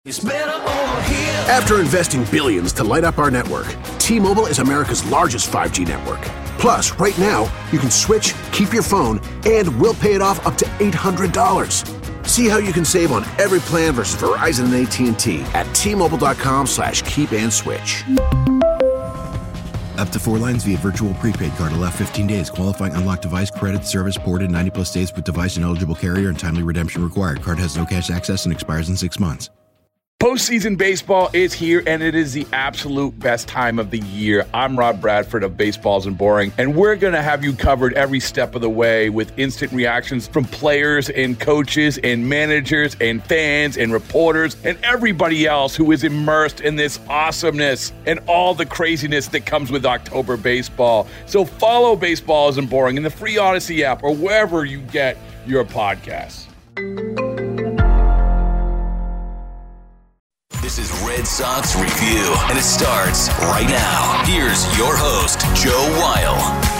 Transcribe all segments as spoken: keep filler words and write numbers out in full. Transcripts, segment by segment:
It's better over here. After investing billions to light up our network, T-Mobile is America's largest five G network. Plus, right now, you can switch, keep your phone, and we'll pay it off up to eight hundred dollars. See how you can save on every plan versus Verizon and A T and T at T-Mobile.com slash keep and switch. Up to four lines via virtual prepaid card. Allow fifteen days. Qualifying unlocked device credit service ported ninety plus days with device and eligible carrier and timely redemption required. Card has no cash access and expires in six months. Postseason baseball is here, and it is the absolute best time of the year. I'm Rob Bradford of Baseballs and Boring, and we're going to have you covered every step of the way with instant reactions from players and coaches and managers and fans and reporters and everybody else who is immersed in this awesomeness and all the craziness that comes with October baseball. So follow Baseballs and Boring in the free Odyssey app or wherever you get your podcasts. This is Red Sox Review, and it starts right now. Here's your host, Joe Weil.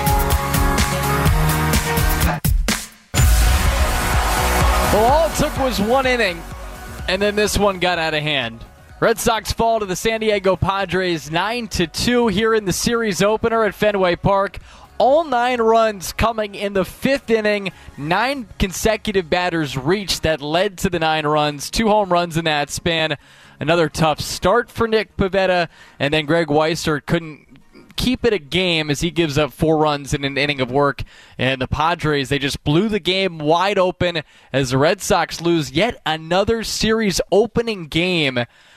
Well, all it took was one inning, and then this one got out of hand. Red Sox fall to the San Diego Padres nine to two here in the series opener at Fenway Park. All nine runs coming in the fifth inning. Nine consecutive batters reached that led to the nine runs. Two home runs in that span. Another tough start for Nick Pivetta, and then Greg Weissert couldn't keep it a game as he gives up four runs in an inning of work. And the Padres, they just blew the game wide open as the Red Sox lose yet another series opening game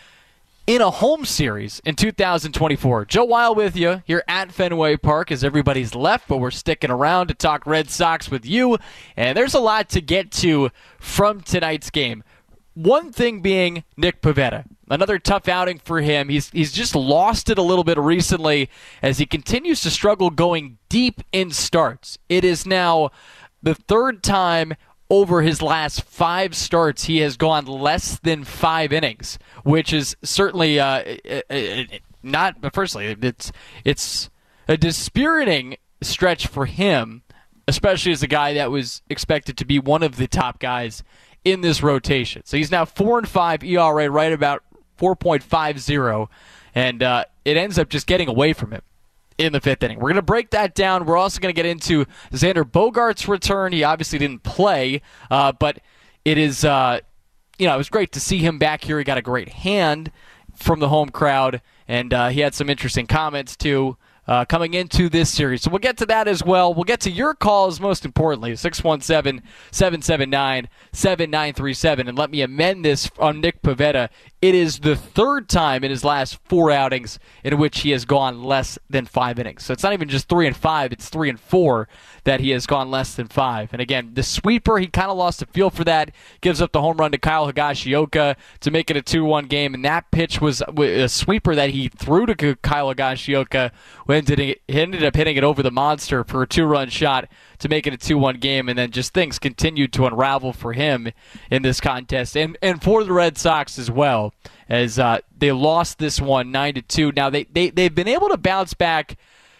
in a home series in two thousand twenty-four. Joe Weil with you here at Fenway Park as everybody's left, but we're sticking around to talk Red Sox with you. And there's a lot to get to from tonight's game. One thing being Nick Pivetta. Another tough outing for him. He's he's just lost it a little bit recently as he continues to struggle going deep in starts. It is now the third time over his last five starts he has gone less than five innings, which is certainly uh, not. But firstly, it's it's a dispiriting stretch for him, especially as a guy that was expected to be one of the top guys in this rotation. So he's now four and five E R A, right about four point five oh, and uh, it ends up just getting away from him in the fifth inning. We're going to break that down. We're also going to get into Xander Bogaerts' return. He obviously didn't play, uh, but it is, uh, you know, it was great to see him back here. He got a great hand from the home crowd, and uh, he had some interesting comments too. Uh, coming into this series. So we'll get to that as well. We'll get to your calls most importantly, six one seven, seven seven nine, seven nine three seven. And let me amend this on Nick Pivetta. It is the third time in his last four outings in which he has gone less than five innings. So it's not even just three and five, it's three and four that he has gone less than five. And again, the sweeper, he kind of lost the feel for that. Gives up the home run to Kyle Higashioka to make it a two one game. And that pitch was a sweeper that he threw to Kyle Higashioka when he ended up hitting it over the monster for a two-run shot to make it a two one game. And then just things continued to unravel for him in this contest. And and for the Red Sox as well, as uh, they lost this one nine to two. Now, they, they, they've been able to bounce back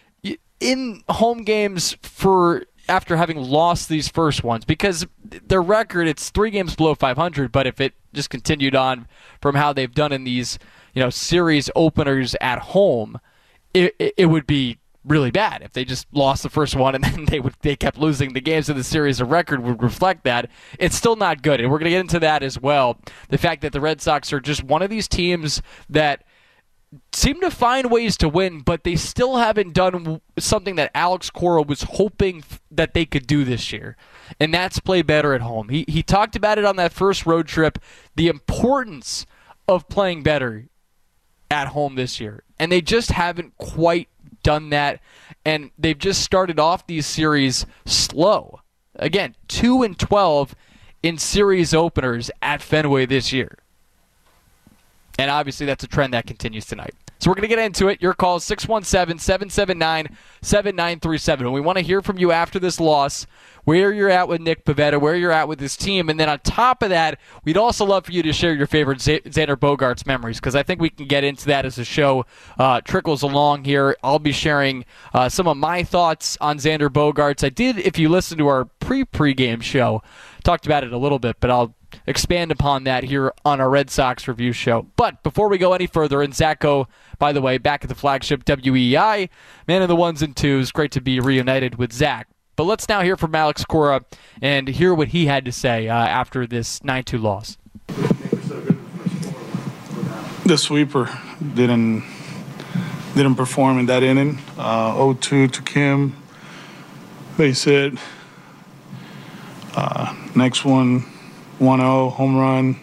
in home games for after having lost these first ones, because their record, it's three games below five hundred, but if it just continued on from how they've done in these, you know, series openers at home, it, it, it would be really bad if they just lost the first one and then they would they kept losing the games in the series. The record would reflect that. It's still not good, and we're going to get into that as well. The fact that the Red Sox are just one of these teams that seem to find ways to win, but they still haven't done something that Alex Cora was hoping that they could do this year, and that's play better at home. He he talked about it on that first road trip, the importance of playing better at home this year, and they just haven't quite done that, and they've just started off these series slow. Again, two and twelve in series openers at Fenway this year. And obviously that's a trend that continues tonight. So we're going to get into it. Your call is six one seven, seven seven nine, seven nine three seven. And we want to hear from you after this loss, where you're at with Nick Pivetta, where you're at with his team. And then on top of that, we'd also love for you to share your favorite Z- Xander Bogaerts memories, because I think we can get into that as the show uh, trickles along here. I'll be sharing uh, some of my thoughts on Xander Bogaerts. I did, if you listen to our pre-pregame show, talked about it a little bit, but I'll expand upon that here on our Red Sox review show. But before we go any further, and Zach O, by the way, back at the flagship W E I, man of the ones and twos, great to be reunited with Zach. But let's now hear from Alex Cora and hear what he had to say uh, after this nine two loss. The sweeper didn't didn't perform in that inning. Uh, oh two to Kim. Base hit. Uh, next one, one oh, home run.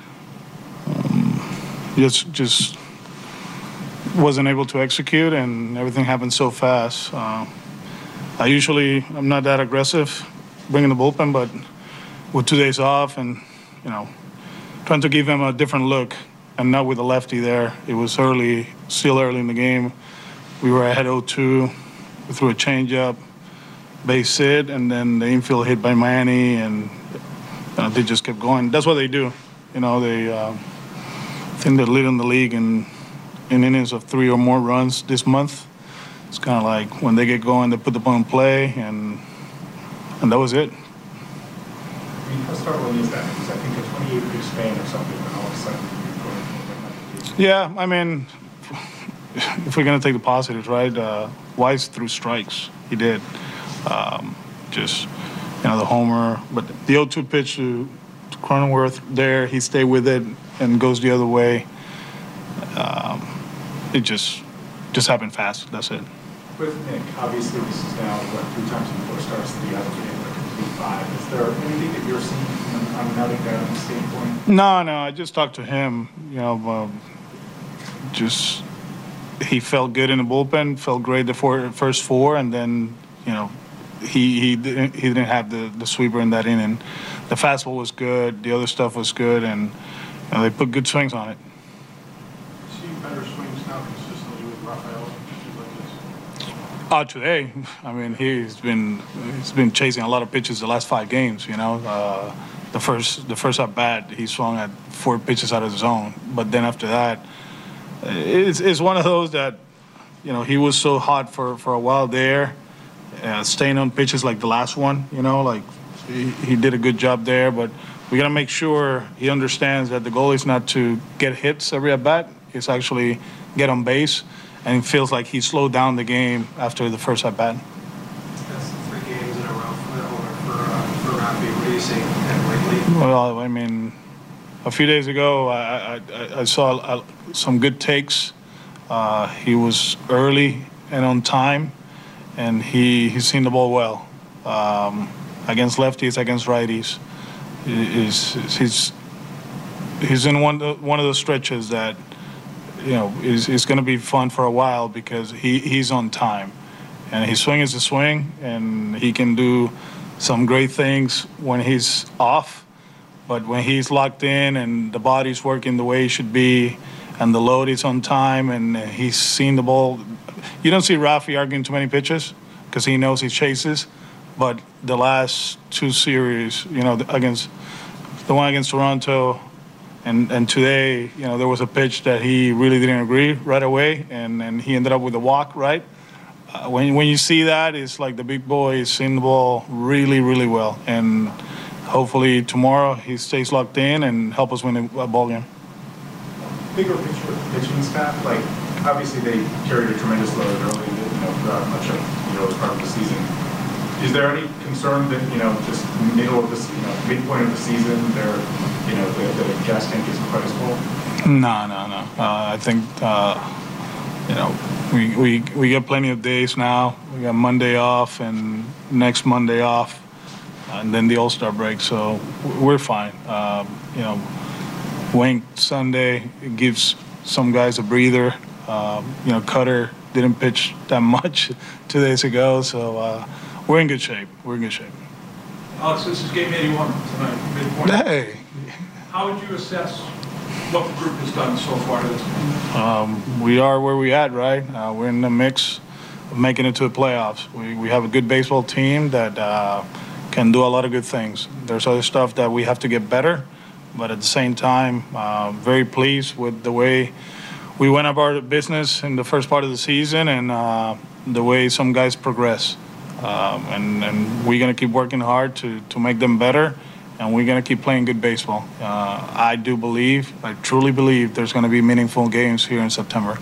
Um, just just wasn't able to execute, and everything happened so fast. Uh, I usually, I'm not that aggressive bringing the bullpen, but with two days off and, you know, trying to give him a different look and not with a lefty there. It was early, still early in the game. We were ahead oh two. We threw a changeup, base hit, and then the infield hit by Manny, and you know, they just kept going. That's what they do. You know, they uh, I think they're leading the league in, in innings of three or more runs this month. It's kind of like when they get going, they put the ball in play, and and that was it. I mean, how startling is that? Because I think a twenty-eight pitch span or something, and all of a sudden you're going. Yeah, I mean, if we're gonna take the positives, right? Uh, Weiss threw strikes. He did. Um, just you know the homer, but the oh two pitch to, to Cronenworth there, he stayed with it and goes the other way. Um, it just just happened fast. That's it. With Nick, obviously this is now what three times in four starts that you haven't been able to complete five. Is there anything that you're seeing from an automatic guy standpoint? No, no. I just talked to him. You know, um, just he felt good in the bullpen, felt great the four, first four, and then you know he he didn't he didn't have the, the sweeper in that inning. The fastball was good, the other stuff was good, and you know, they put good swings on it. See better swings now consistently with Rafael like this. Oh, today, I mean, he's been he's been chasing a lot of pitches the last five games. You know, uh, the first the first at bat, he swung at four pitches out of the zone, but then after that, it's it's one of those that, you know, he was so hot for, for a while there, uh, staying on pitches like the last one. You know, like he, he did a good job there, but we gotta make sure he understands that the goal is not to get hits every at bat. It's actually get on base. And it feels like he slowed down the game after the first at bat. That's three games in a row for for, uh, for Rafi. What do you see lately? Well, I mean, a few days ago, I, I, I saw uh, some good takes. Uh, he was early and on time, and he he's seen the ball well um, against lefties, against righties. He's he's he's in one one of those stretches that, you know, is is going to be fun for a while because he, he's on time, and his swing is a swing, and he can do some great things when he's off, but when he's locked in and the body's working the way it should be, and the load is on time, and he's seen the ball. You don't see Rafi arguing too many pitches because he knows he chases, but the last two series, you know, against the one against Toronto. And and today, you know, there was a pitch that he really didn't agree right away, and, and he ended up with a walk, right? Uh, when when you see that, it's like the big boy is seeing the ball really, really well. And hopefully tomorrow he stays locked in and help us win a, a ball game. Bigger picture with the pitching staff, like obviously they carried a tremendous load early, you know, throughout much of, you know, as part of the season. Is there any concern that, you know, just middle of the, you know, midpoint of the season, they're, you know, the, the gas tank isn't quite as full? No, no, no. Uh, I think, uh, you know, we, we we get plenty of days now. We got Monday off and next Monday off, and then the All-Star break, so we're fine. Um, you know, Wink Sunday, it gives some guys a breather. Um, you know, Cutter didn't pitch that much two days ago, so uh, we're in good shape. We're in good shape. Alex, this is game eighty-one tonight, midpoint. Hey. How would you assess what the group has done so far to this point? Um, we are where we at, right? Uh, we're in the mix of making it to the playoffs. We we have a good baseball team that uh, can do a lot of good things. There's other stuff that we have to get better, but at the same time, uh, very pleased with the way we went about our business in the first part of the season and uh, the way some guys progress. Um, and, and we're going to keep working hard to, to make them better and we're going to keep playing good baseball. Uh, I do believe, I truly believe, there's going to be meaningful games here in September.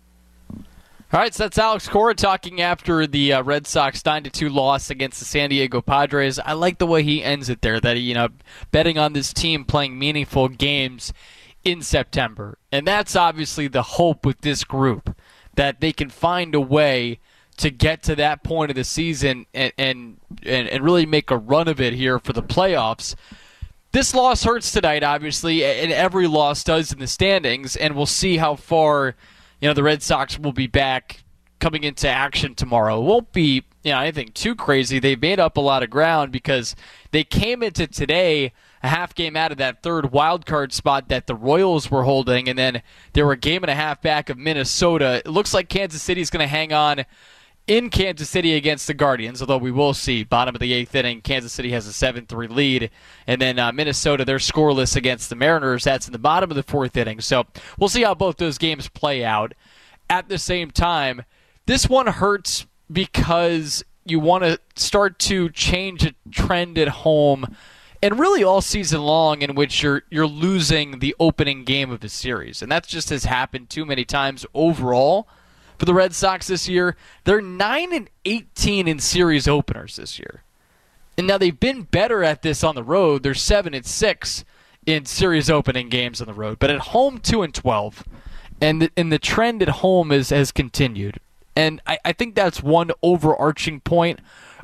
All right, so that's Alex Cora talking after the uh, Red Sox nine to two loss against the San Diego Padres. I like the way he ends it there, that, you know, betting on this team playing meaningful games in September. And that's obviously the hope with this group, that they can find a way to get to that point of the season and and, and, and really make a run of it here for the playoffs. This loss hurts tonight, obviously, and every loss does in the standings, and we'll see how far, you know, the Red Sox will be back coming into action tomorrow. It won't be, you know, anything too crazy. They made up a lot of ground because they came into today a half game out of that third wild card spot that the Royals were holding, and then they were a game and a half back of Minnesota. It looks like Kansas City's going to hang on in Kansas City against the Guardians, although we will see. Bottom of the eighth inning, Kansas City has a seven three lead. And then uh, Minnesota, they're scoreless against the Mariners. That's in the bottom of the fourth inning. So we'll see how both those games play out. At the same time, this one hurts because you want to start to change a trend at home, and really all season long, in which you're you're losing the opening game of the series. And that just has happened too many times overall. For the Red Sox this year, they're nine and eighteen in series openers this year. And now they've been better at this on the road. They're seven and six in series opening games on the road. But at home, two and twelve. And the, and the trend at home is, has continued. And I, I think that's one overarching point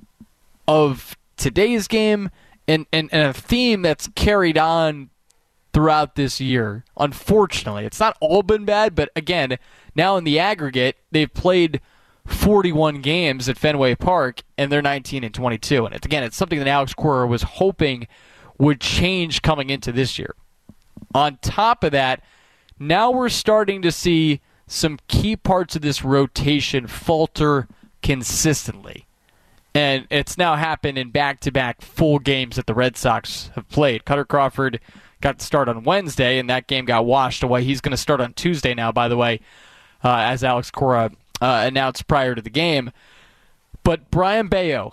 of today's game and, and, and a theme that's carried on throughout this year. Unfortunately, it's not all been bad, but again, now in the aggregate, they've played forty-one games at Fenway Park, and they're nineteen and twenty-two. And it's, again, it's something that Alex Cora was hoping would change coming into this year. On top of that, now we're starting to see some key parts of this rotation falter consistently. And it's now happened in back-to-back full games that the Red Sox have played. Cutter Crawford got to start on Wednesday, and that game got washed away. He's going to start on Tuesday now, by the way, uh, as Alex Cora uh, announced prior to the game. But Brian Bayo,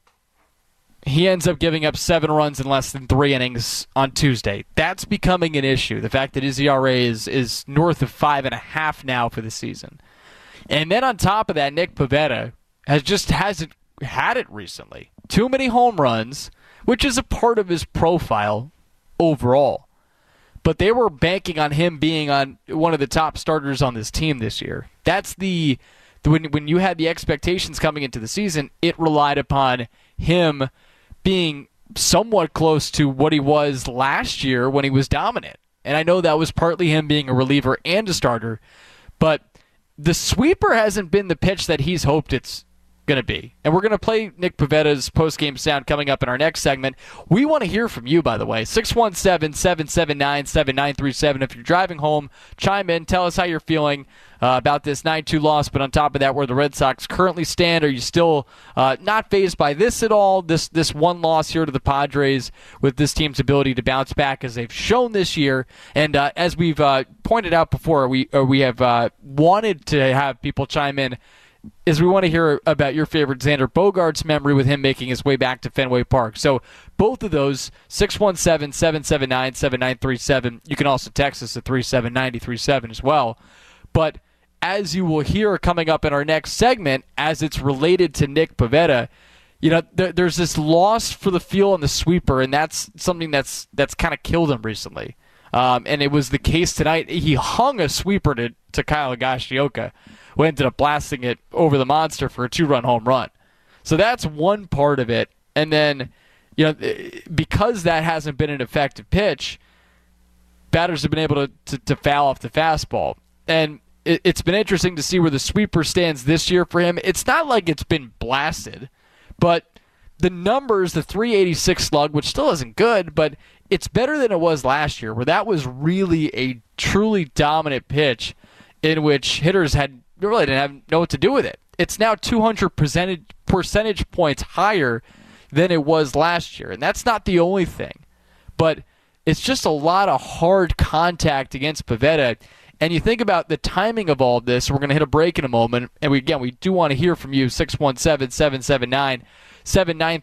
he ends up giving up seven runs in less than three innings on Tuesday. That's becoming an issue. The fact that his E R A is, is north of five and a half now for the season. And then on top of that, Nick Pivetta has just hasn't had it recently. Too many home runs, which is a part of his profile overall. But they were banking on him being on one of the top starters on this team this year. That's the when when you had the expectations coming into the season, it relied upon him being somewhat close to what he was last year when he was dominant. And I know that was partly him being a reliever and a starter, but the sweeper hasn't been the pitch that he's hoped it's going to be. And we're going to play Nick Pivetta's post-game sound coming up in our next segment. We want to hear from you, by the way. six one seven, seven seven nine, seven nine three seven. If you're driving home, chime in. Tell us how you're feeling uh, about this nine two loss. But on top of that, where the Red Sox currently stand, are you still uh, not fazed by this at all, this this one loss here to the Padres, with this team's ability to bounce back as they've shown this year? And uh, as we've uh, pointed out before, we, uh, we have uh, wanted to have people chime in, is we want to hear about your favorite Xander Bogaerts memory with him making his way back to Fenway Park. So both of those, six one seven, seven seven nine, seven nine three seven. You can also text us at three seven nine three seven as well. But as you will hear coming up in our next segment, as it's related to Nick Pivetta, you know, there, there's this loss for the feel on the sweeper, and that's something that's that's kind of killed him recently. Um, and it was the case tonight. He hung a sweeper to, to Kyle Higashioka, who ended up blasting it over the monster for a two-run home run. So that's one part of it. And then, you know, because that hasn't been an effective pitch, batters have been able to, to, to foul off the fastball. And it, it's been interesting to see where the sweeper stands this year for him. It's not like it's been blasted, but the numbers, the three eighty-six slug, which still isn't good, but it's better than it was last year, where that was really a truly dominant pitch in which hitters had really didn't have know what to do with it. It's now two hundred percentage, percentage points higher than it was last year. And that's not the only thing. But it's just a lot of hard contact against Pivetta. And you think about the timing of all of this. We're going to hit a break in a moment. And we, again, we do want to hear from you, six one seven, seven seven nine, seven nine three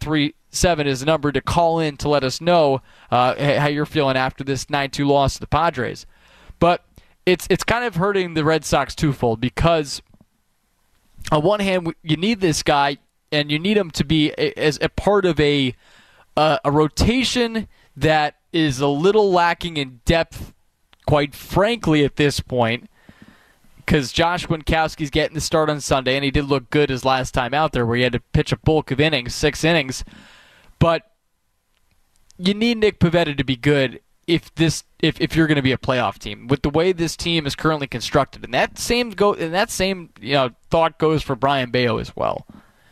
seven is the number to call in to let us know uh, how you're feeling after this nine two loss to the Padres. But it's it's kind of hurting the Red Sox twofold because on one hand, you need this guy, and you need him to be a, as a part of a uh, a rotation that is a little lacking in depth, quite frankly, at this point, because Josh Winkowski's getting the start on Sunday, and he did look good his last time out there where he had to pitch a bulk of innings, six innings. But you need Nick Pivetta to be good if this if, if you're going to be a playoff team with the way this team is currently constructed. And that same go and that same you know thought goes for Brian Bayo as well.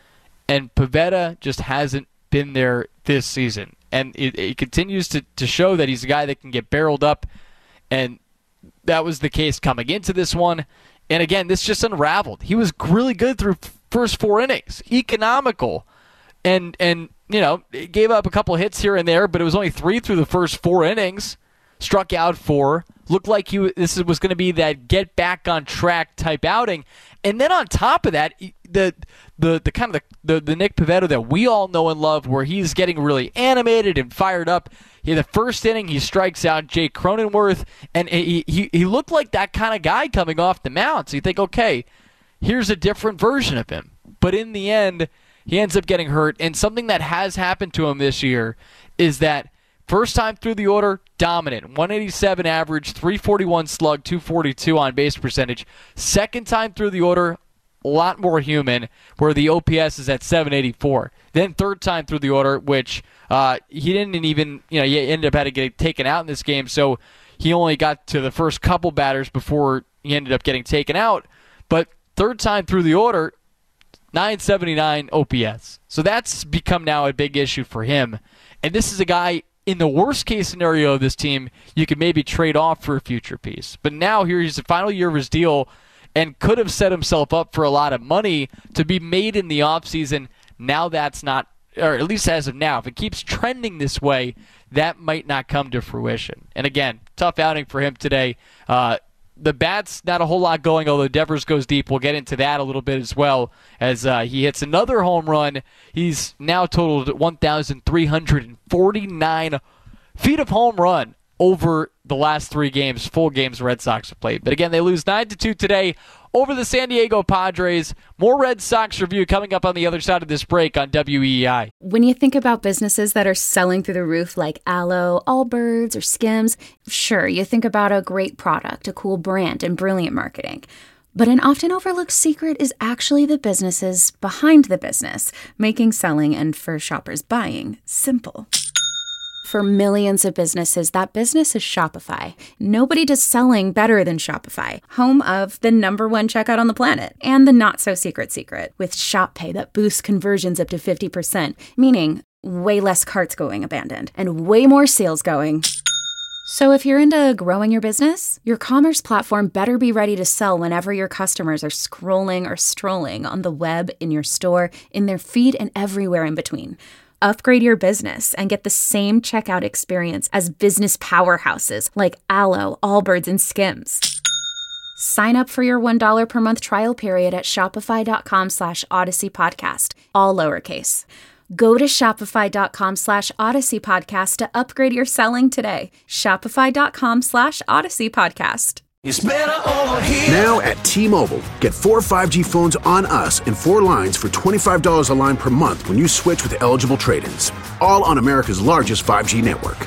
And Pivetta just hasn't been there this season. And it, it continues to, to show that he's a guy that can get barreled up. And that was the case coming into this one. And again, this just unraveled. He was really good through first four innings. Economical. And, and you know, gave up a couple hits here and there, but it was only three through the first four innings. Struck out four. Looked like he this was going to be that get back on track type outing. And then on top of that, the the the kind of the, the, the Nick Pivetta that we all know and love, where he's getting really animated and fired up. In the first inning, he strikes out Jake Cronenworth, and he, he, he looked like that kind of guy coming off the mound. So you think, okay, here's a different version of him. But in the end, he ends up getting hurt. And something that has happened to him this year is that first time through the order, dominant. one eighty-seven average, three forty-one slug, two forty-two on base percentage. Second time through the order, a lot more human, where the O P S is at seven eighty-four. Then third time through the order, which uh, he didn't even, you know, he ended up having to get taken out in this game, so he only got to the first couple batters before he ended up getting taken out. But third time through the order, nine seventy-nine O P S. So that's become now a big issue for him. And this is a guy, in the worst case scenario of this team, you could maybe trade off for a future piece. But now here he's the final year of his deal and could have set himself up for a lot of money to be made in the offseason. Now that's not, or at least as of now, if it keeps trending this way, that might not come to fruition. And again, tough outing for him today. Uh, the bat's not a whole lot going, although Devers goes deep. We'll get into that a little bit as well, as uh, he hits another home run. He's now totaled one thousand three hundred forty-nine feet of home run over the last three games, full games Red Sox have played. But again, they lose nine to two today over the San Diego Padres. More Red Sox review coming up on the other side of this break on W E E I. When you think about businesses that are selling through the roof like Aloe, Allbirds, or Skims, sure, you think about a great product, a cool brand, and brilliant marketing. But an often overlooked secret is actually the businesses behind the business, making selling and, for shoppers, buying simple. For millions of businesses, that business is Shopify. Nobody does selling better than Shopify, home of the number one checkout on the planet, and the not-so-secret secret, with Shop Pay that boosts conversions up to fifty percent, meaning way less carts going abandoned, and way more sales going. So if you're into growing your business, your commerce platform better be ready to sell whenever your customers are scrolling or strolling on the web, in your store, in their feed, and everywhere in between. Upgrade your business and get the same checkout experience as business powerhouses like Aloe, Allbirds, and Skims. Sign up for your one dollar per month trial period at shopify.com slash Odyssey Podcast, all lowercase. Go to shopify.com slash Odyssey Podcast to upgrade your selling today. Shopify.com slash Odyssey Podcast. It's better over here. Now at T-Mobile, get four five G phones on us and four lines for twenty-five dollars a line per month when you switch with eligible trade-ins. All on America's largest five G network.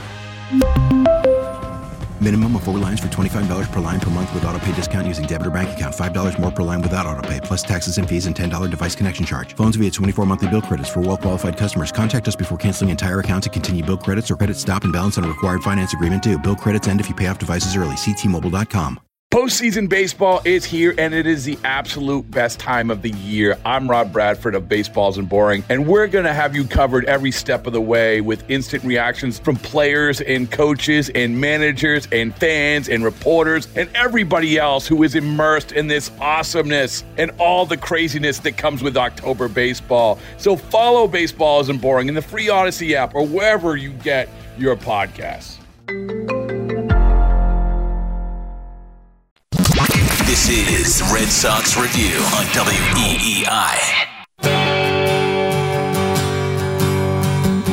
Minimum of four lines for twenty-five dollars per line per month with autopay discount using debit or bank account. five dollars more per line without autopay, plus taxes and fees and ten dollars device connection charge. Phones via twenty-four monthly bill credits for well-qualified customers. Contact us before canceling entire account to continue bill credits or credit stop and balance on a required finance agreement due. Bill credits end if you pay off devices early. See T Mobile dot com. Postseason baseball is here, and it is the absolute best time of the year. I'm Rob Bradford of Baseballs and Boring, and we're going to have you covered every step of the way with instant reactions from players and coaches and managers and fans and reporters and everybody else who is immersed in this awesomeness and all the craziness that comes with October baseball. So follow Baseballs and Boring in the free Odyssey app or wherever you get your podcasts. This is Red Sox Review on W E E I.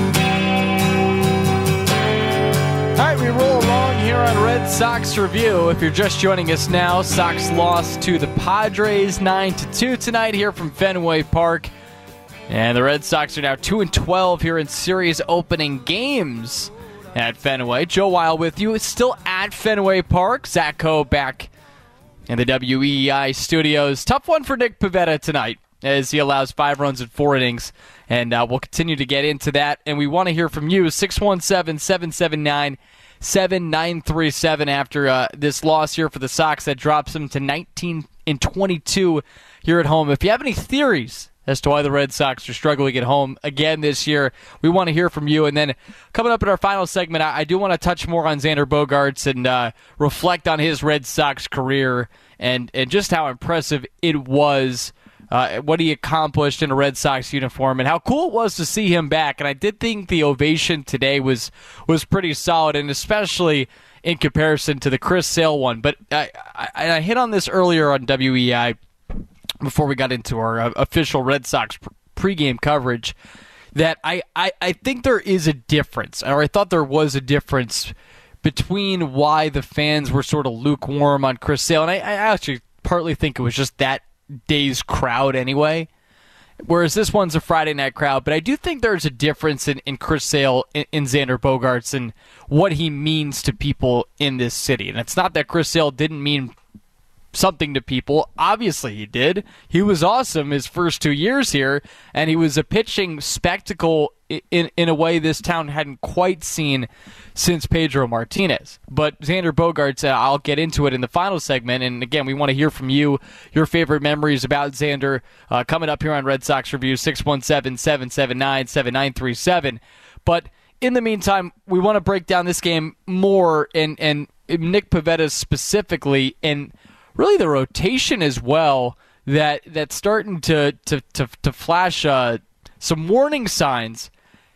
Red Sox review. If you're just joining us now, Sox lost to the Padres nine to two tonight here from Fenway Park. And the Red Sox are now two and twelve here in series opening games at Fenway. Joe Weil with you. It's still at Fenway Park. Zach Coe back in the W E E I studios. Tough one for Nick Pivetta tonight as he allows five runs in four innings. And uh, we'll continue to get into that. And we want to hear from you. six one seven, seven seven nine, seven nine three seven after uh, this loss here for the Sox that drops them to nineteen and twenty-two here at home. If you have any theories as to why the Red Sox are struggling at home again this year, we want to hear from you. And then coming up in our final segment, I, I do want to touch more on Xander Bogaerts and uh, reflect on his Red Sox career and, and just how impressive it was, uh, what he accomplished in a Red Sox uniform, and how cool it was to see him back. And I did think the ovation today was was pretty solid, and especially in comparison to the Chris Sale one. But I, I, I hit on this earlier on W E I before we got into our uh, official Red Sox pregame coverage, that I, I, I think there is a difference, or I thought there was a difference between why the fans were sort of lukewarm on Chris Sale. And I, I actually partly think it was just that day's crowd anyway, whereas this one's a Friday night crowd. But I do think there's a difference in, in Chris Sale, in, in Xander Bogaerts, and what he means to people in this city. And it's not that Chris Sale didn't mean something to people. Obviously he did. He was awesome his first two years here, and he was a pitching spectacle in in a way this town hadn't quite seen since Pedro Martinez. But Xander Bogaerts, uh, I'll get into it in the final segment, and again, we want to hear from you, your favorite memories about Xander, uh, coming up here on Red Sox Review, six one seven, seven seven nine, seven nine three seven. But in the meantime, we want to break down this game more, and, and Nick Pivetta specifically, and really the rotation as well, that that's starting to to to, to flash uh, some warning signs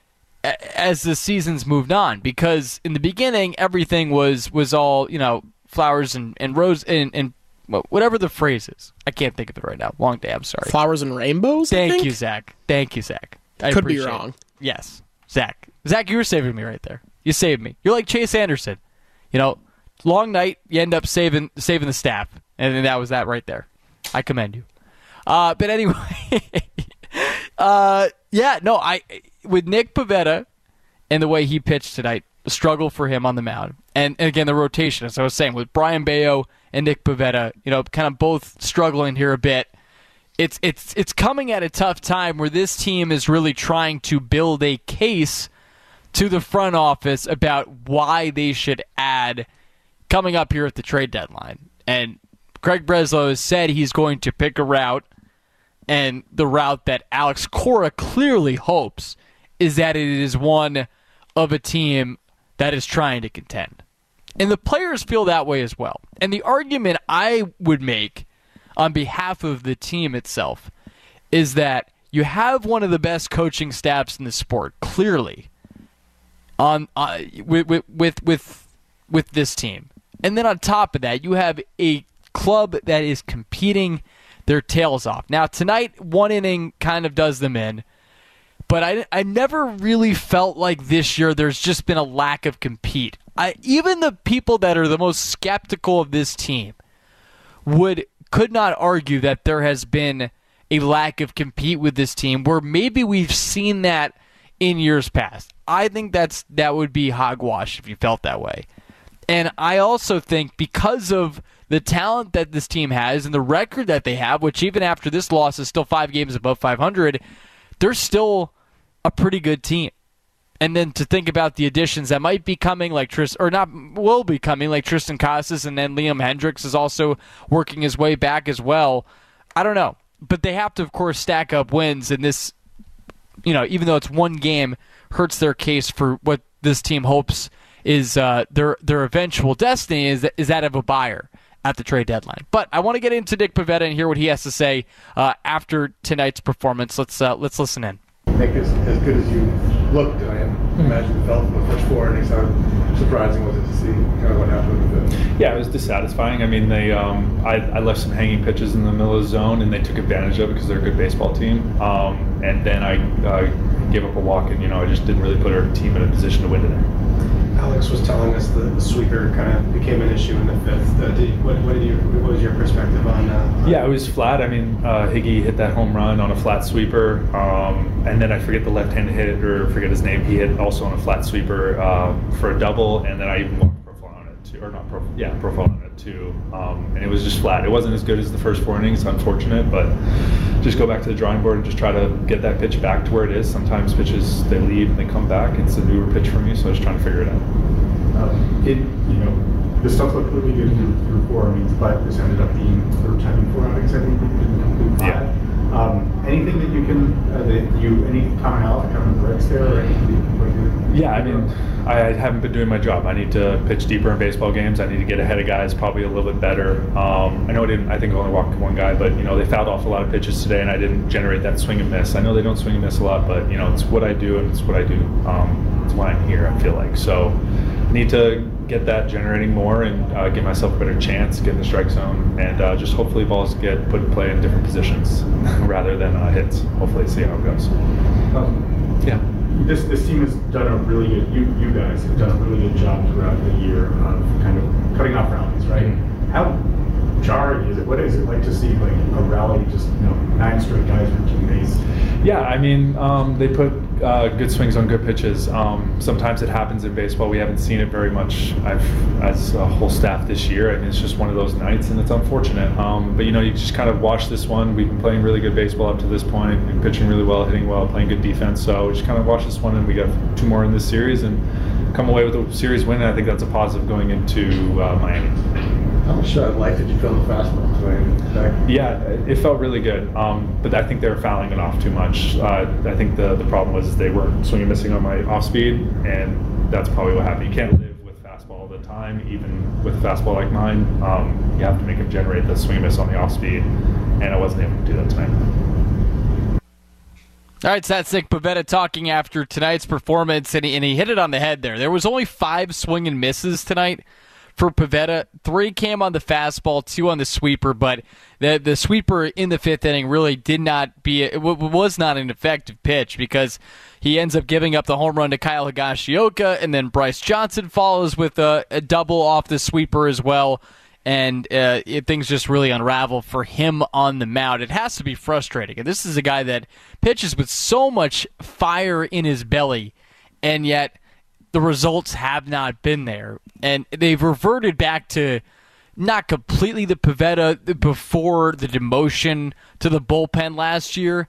a- as the season's moved on. Because in the beginning, everything was was all, you know, flowers and and rose and, and whatever the phrase is. I can't think of it right now. Long day. I'm sorry. Flowers and rainbows. Thank I think? you, Zach. Thank you, Zach. I Could be appreciate wrong. It. Yes, Zach. Zach, you were saving me right there. You saved me. You're like Chase Anderson. You know, long night. You end up saving saving the staff. And that was that right there. I commend you. Uh, but anyway, uh, yeah, no, I with Nick Pivetta and the way he pitched tonight, the struggle for him on the mound. And, and again, the rotation, as I was saying, with Brian Bayo and Nick Pivetta, you know, kind of both struggling here a bit. It's it's it's coming at a tough time where this team is really trying to build a case to the front office about why they should add coming up here at the trade deadline. And Craig Breslow has said he's going to pick a route, and the route that Alex Cora clearly hopes is that it is one of a team that is trying to contend. And the players feel that way as well. And the argument I would make on behalf of the team itself is that you have one of the best coaching staffs in the sport, clearly, on uh, with, with with with this team. And then on top of that, you have a club that is competing their tails off. Now, tonight, one inning kind of does them in, but I, I never really felt like this year there's just been a lack of compete. I, even the people that are the most skeptical of this team would could not argue that there has been a lack of compete with this team, where maybe we've seen that in years past. I think that's that would be hogwash if you felt that way. And I also think because of the talent that this team has and the record that they have, which even after this loss is still five games above five hundred, they're still a pretty good team. And then to think about the additions that might be coming, like Tristan, or not, will be coming, like Tristan Casas, and then Liam Hendricks is also working his way back as well. I don't know. But they have to, of course, stack up wins, and this, you know, even though it's one game, hurts their case for what this team hopes is uh, their their eventual destiny is that, is that of a buyer at the trade deadline. But I want to get into Nick Pivetta and hear what he has to say uh, after tonight's performance. Let's uh, let's listen in. Nick, as, as good as you looked, I imagine you felt in the first four innings. How surprising was it to see kind of what happened with it? Yeah, it was dissatisfying. I mean, they um, I, I left some hanging pitches in the middle of the zone, and they took advantage of it because they're a good baseball team. Um, and then I uh, gave up a walk, and you know, I just didn't really put our team in a position to win today. Alex was telling us the, the sweeper kind of became an issue in the fifth. Uh, did, what, what, did you, what was your perspective on that? Uh, yeah, it was flat. I mean, uh, Higgy hit that home run on a flat sweeper, um, and then I forget the left-handed hit, or forget his name. He hit also on a flat sweeper uh, for a double, and then I even walked Profile on it too, or not Profile, yeah, Profile on it too. Um, and it was just flat. It wasn't as good as the first four innings, unfortunate, but just go back to the drawing board and just try to get that pitch back to where it is. Sometimes pitches, they leave and they come back. It's a newer pitch for me, so I'm just trying to figure it out. Um, it, you know, the stuff looked really good through, through four. I mean, but this ended up being third time in four outings. I think we didn't complete five. Yeah. Um, anything that you can, uh, that you, any commonality, common threads there, or anything that you can bring in? Yeah, I mean, I haven't been doing my job. I need to pitch deeper in baseball games. I need to get ahead of guys, probably a little bit better. Um, I know I didn't. I think I only walked one guy, but you know they fouled off a lot of pitches today, and I didn't generate that swing and miss. I know they don't swing and miss a lot, but you know it's what I do, and it's what I do. Um, it's why I'm here. I feel like so. I need to get that generating more and uh, give myself a better chance, get in the strike zone, and uh, just hopefully balls get put in play in different positions rather than uh, hits. Hopefully, see how it goes. Um, yeah. This this team has done a really good. You you guys have done a really good job throughout the year of kind of cutting off rallies, right? Mm-hmm. How jarring is it? What is it like to see like a rally just you know nine straight guys reaching base? Yeah, I mean um, they put uh, good swings on good pitches. Um, sometimes it happens in baseball. We haven't seen it very much. I've as a whole staff this year. I mean it's just one of those nights, and it's unfortunate. Um, but you know you just kind of watch this one. We've been playing really good baseball up to this point. We've been pitching really well, hitting well, playing good defense. So we just kind of watch this one, and we got two more in this series, and come away with a series win. And I think that's a positive going into uh, Miami. How much uh, life did you feel in the fastball? Yeah, it felt really good, um, but I think they were fouling it off too much. Uh, I think the, the problem was they weren't swinging missing on my off speed, and that's probably what happened. You can't live with fastball all the time, even with a fastball like mine. Um, you have to make them generate the swing miss on the off speed, and I wasn't able to do that tonight. All right, so that's Nick Pivetta talking after tonight's performance, and he, and he hit it on the head there. There was only five swing and misses tonight for Pivetta. Three came on the fastball, two on the sweeper, but the the sweeper in the fifth inning really did not be, it was not an effective pitch because he ends up giving up the home run to Kyle Higashioka, and then Bryce Johnson follows with a, a double off the sweeper as well, and uh, it, things just really unravel for him on the mound. It has to be frustrating, and this is a guy that pitches with so much fire in his belly, and yet the results have not been there. And they've reverted back to not completely the Pivetta before the demotion to the bullpen last year,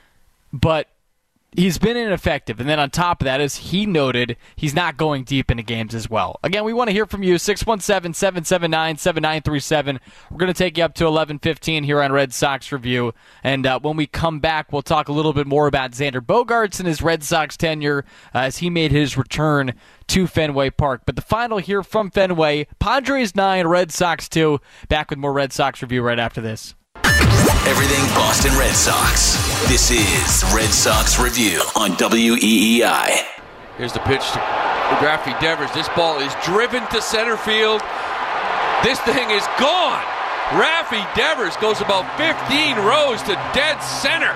but he's been ineffective. And then on top of that, as he noted, he's not going deep into games as well. Again, we want to hear from you, six one seven, seven seven nine, seven nine three seven. We're going to take you up to eleven fifteen here on Red Sox Review. And uh, when we come back, we'll talk a little bit more about Xander Bogaerts and his Red Sox tenure uh, as he made his return to Fenway Park. But the final here from Fenway, Padres nine, Red Sox two. Back with more Red Sox Review right after this. Everything Boston Red Sox. This is Red Sox Review on W E E I. Here's the pitch to Rafi Devers. This ball is driven to center field. This thing is gone. Rafi Devers goes about fifteen rows to dead center.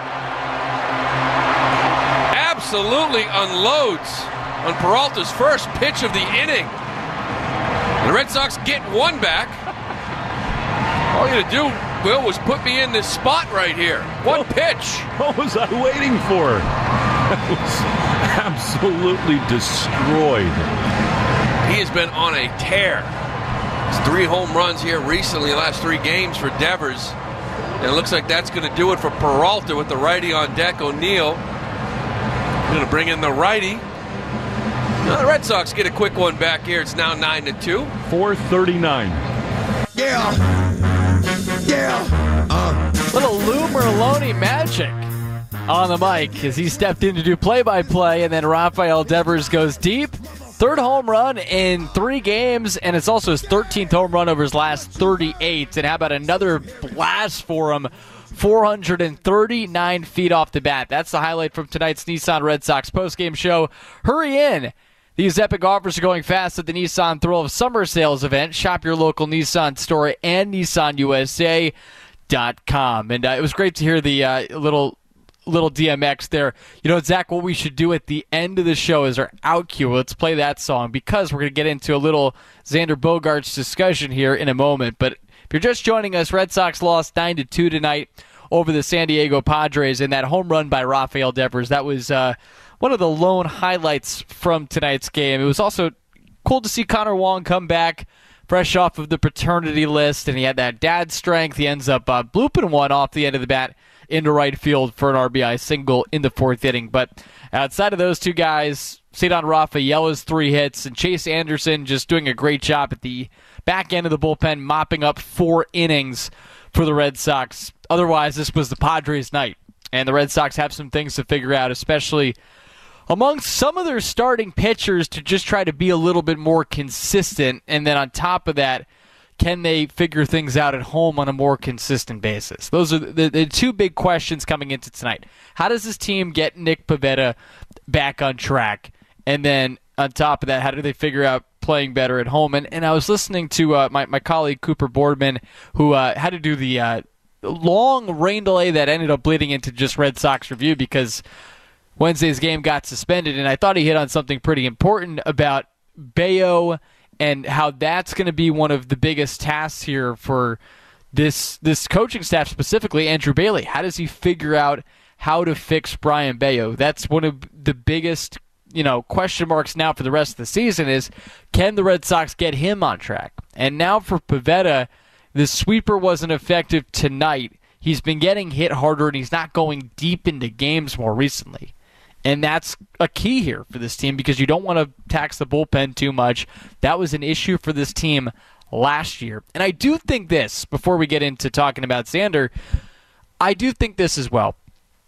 Absolutely unloads on Peralta's first pitch of the inning. The Red Sox get one back. All you had to do, Will, was put me in this spot right here. One pitch. What was I waiting for? I was absolutely destroyed. He has been on a tear. It's three home runs here recently, the last three games for Devers. And it looks like that's going to do it for Peralta with the righty on deck. O'Neill going to bring in the righty. Now the Red Sox get a quick one back here. It's now nine to two. four thirty-nine. Yeah. Yeah. Uh. Little Lou Merlone magic on the mic as he stepped in to do play-by-play, and then Rafael Devers goes deep. Third home run in three games, and it's also his thirteenth home run over his last thirty-eight. And how about another blast for him? four hundred thirty-nine feet off the bat. That's the highlight from tonight's Nissan Red Sox postgame show. Hurry in. These epic offers are going fast at the Nissan Thrill of Summer Sales event. Shop your local Nissan store and Nissan U S A dot com. And uh, it was great to hear the uh, little little D M X there. You know, Zach, what we should do at the end of the show is our out cue. Let's play that song because we're going to get into a little Xander Bogaerts discussion here in a moment. But if you're just joining us, Red Sox lost nine to two tonight over the San Diego Padres, and that home run by Rafael Devers, that was uh, one of the lone highlights from tonight's game. It was also cool to see Connor Wong come back fresh off of the paternity list, and he had that dad strength. He ends up uh, blooping one off the end of the bat into right field for an R B I single in the fourth inning. But outside of those two guys, Cedon Rafaela's three hits, and Chase Anderson just doing a great job at the back end of the bullpen, mopping up four innings for the Red Sox. Otherwise, this was the Padres' night, and the Red Sox have some things to figure out, especially among some of their starting pitchers, to just try to be a little bit more consistent. And then on top of that, can they figure things out at home on a more consistent basis? Those are the, the two big questions coming into tonight. How does this team get Nick Pivetta back on track? And then on top of that, how do they figure out playing better at home? And, and I was listening to uh, my, my colleague Cooper Boardman, who uh, had to do the uh, long rain delay that ended up bleeding into just Red Sox Review because Wednesday's game got suspended, and I thought he hit on something pretty important about Bello and how that's going to be one of the biggest tasks here for this this coaching staff, specifically Andrew Bailey. How does he figure out how to fix Brayan Bello? That's one of the biggest, you know, question marks now for the rest of the season is, can the Red Sox get him on track? And now for Pivetta, the sweeper wasn't effective tonight. He's been getting hit harder, and he's not going deep into games more recently. And that's a key here for this team because you don't want to tax the bullpen too much. That was an issue for this team last year. And I do think this, before we get into talking about Xander, I do think this as well.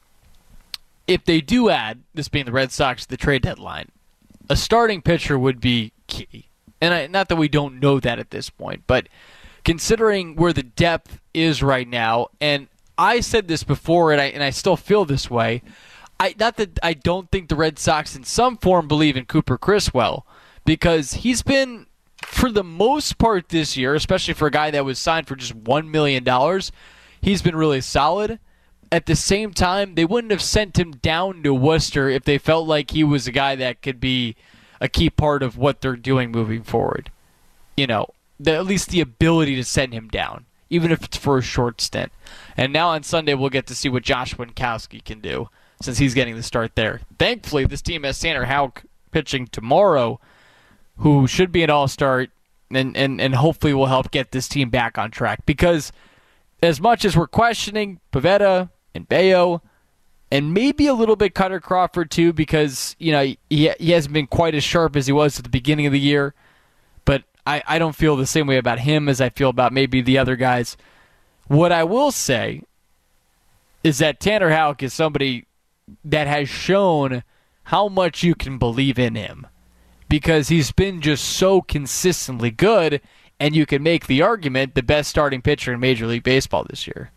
If they do add, this being the Red Sox, to the trade deadline, a starting pitcher would be key. And I, not that we don't know that at this point, but considering where the depth is right now, and I said this before, and I, and I still feel this way, I, not that I don't think the Red Sox in some form believe in Cooper Criswell, because he's been, for the most part this year, especially for a guy that was signed for just one million dollars, he's been really solid. At the same time, they wouldn't have sent him down to Worcester if they felt like he was a guy that could be a key part of what they're doing moving forward. You know, the, at least the ability to send him down, even if it's for a short stint. And now on Sunday, we'll get to see what Josh Winkowski can do, since he's getting the start there. Thankfully, this team has Tanner Houck pitching tomorrow, who should be an all-star, and, and, and hopefully will help get this team back on track. Because as much as we're questioning Pivetta and Bello, and maybe a little bit Cutter Crawford too, because you know he, he hasn't been quite as sharp as he was at the beginning of the year, but I, I don't feel the same way about him as I feel about maybe the other guys. What I will say is that Tanner Houck is somebody that has shown how much you can believe in him, because he's been just so consistently good, and you can make the argument the best starting pitcher in Major League Baseball this year.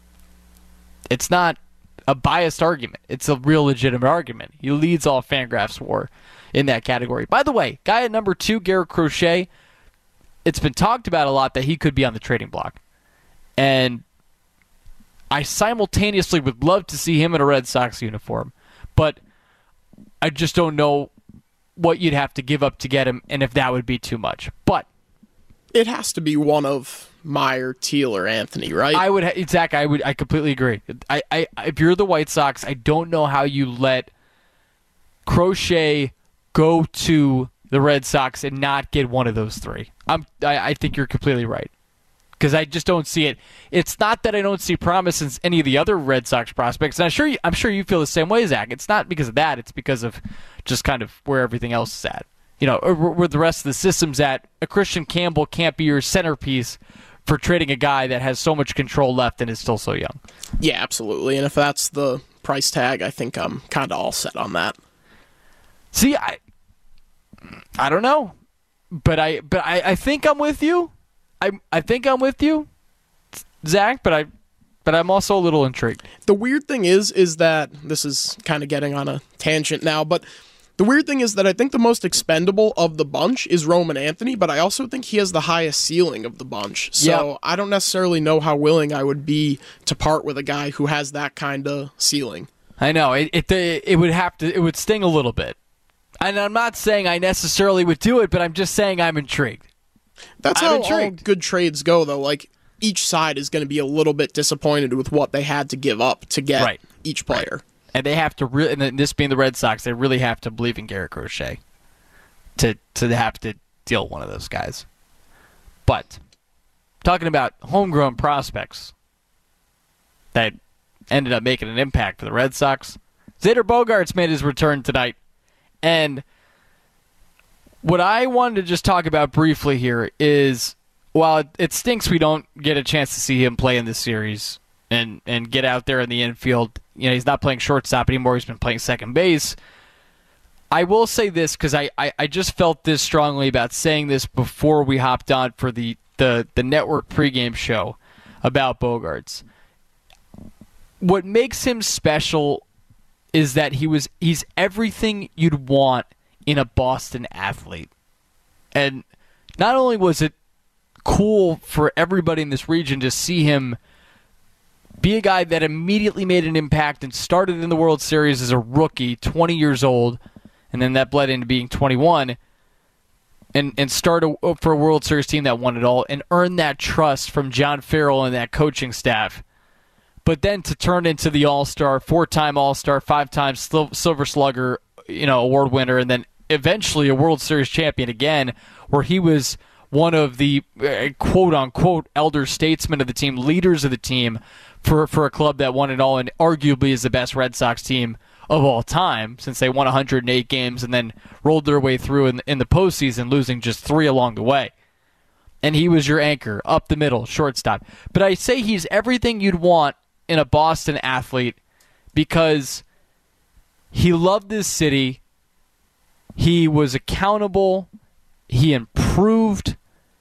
It's not a biased argument. It's a real legitimate argument. He leads all Fangraphs war in that category. By the way, guy at number two, Garrett Crochet, it's been talked about a lot that he could be on the trading block. And I simultaneously would love to see him in a Red Sox uniform, but I just don't know what you'd have to give up to get him, and if that would be too much. But it has to be one of Meyer, Teal, or Anthony, right? I would, ha- Zach. I would. I completely agree. I, I, if you're the White Sox, I don't know how you let Crochet go to the Red Sox and not get one of those three. I'm. I, I think you're completely right. Because I just don't see it. It's not that I don't see promise in any of the other Red Sox prospects. And I'm sure you, I'm sure you feel the same way, Zach. It's not because of that. It's because of just kind of where everything else is at. You know, or where the rest of the system's at. A Christian Campbell can't be your centerpiece for trading a guy that has so much control left and is still so young. Yeah, absolutely. And if that's the price tag, I think I'm kind of all set on that. See, I, I don't know, but I, but I, I think I'm with you. I I think I'm with you, Zach, but I but I'm also a little intrigued. The weird thing is is that this is kind of getting on a tangent now, but the weird thing is that I think the most expendable of the bunch is Roman Anthony, but I also think he has the highest ceiling of the bunch. So yep. I don't necessarily know how willing I would be to part with a guy who has that kind of ceiling. I know it. It it would have to. It would sting a little bit. And I'm not saying I necessarily would do it, but I'm just saying I'm intrigued. That's I'm how intrigued. all good trades go, though. Like, each side is going to be a little bit disappointed with what they had to give up to get right. each player. Right. And they have to really, and this being the Red Sox, they really have to believe in Garrett Crochet to to have to deal with one of those guys. But talking about homegrown prospects that ended up making an impact for the Red Sox, Xander Bogaerts made his return tonight. And what I wanted to just talk about briefly here is, while it, it stinks we don't get a chance to see him play in this series and, and get out there in the infield. You know, he's not playing shortstop anymore. He's been playing second base. I will say this because I, I, I just felt this strongly about saying this before we hopped on for the, the, the network pregame show about Bogaerts. What makes him special is that he was he's everything you'd want in a Boston athlete. And not only was it cool for everybody in this region to see him be a guy that immediately made an impact and started in the World Series as a rookie, twenty years old, and then that bled into being twenty-one, and, and start a, for a World Series team that won it all and earn that trust from John Farrell and that coaching staff. But then to turn into the All-Star, four-time All-Star, five-time Silver Slugger, you know, award winner, and then eventually a World Series champion again, where he was one of the uh, quote-unquote elder statesmen of the team, leaders of the team, for, for a club that won it all and arguably is the best Red Sox team of all time, since they won one hundred eight games and then rolled their way through in, in the postseason, losing just three along the way. And he was your anchor, up the middle, shortstop. But I say he's everything you'd want in a Boston athlete because he loved this city, he was accountable, he improved.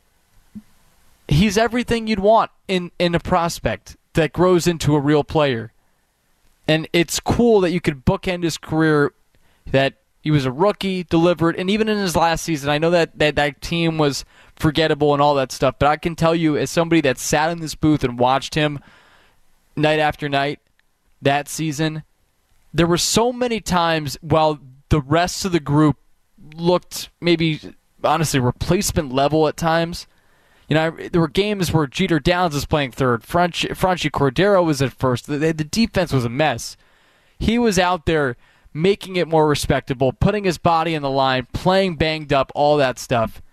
He's everything you'd want in, in a prospect that grows into a real player. And it's cool that you could bookend his career, that he was a rookie, delivered, and even in his last season, I know that, that that team was forgettable and all that stuff, but I can tell you, as somebody that sat in this booth and watched him night after night that season, there were so many times while the rest of the group looked maybe, honestly, replacement level at times. You know, there were games where Jeter Downs was playing third, Franchi, Franchi Cordero was at first. The, the defense was a mess. He was out there making it more respectable, putting his body in the line, playing banged up, all that stuff.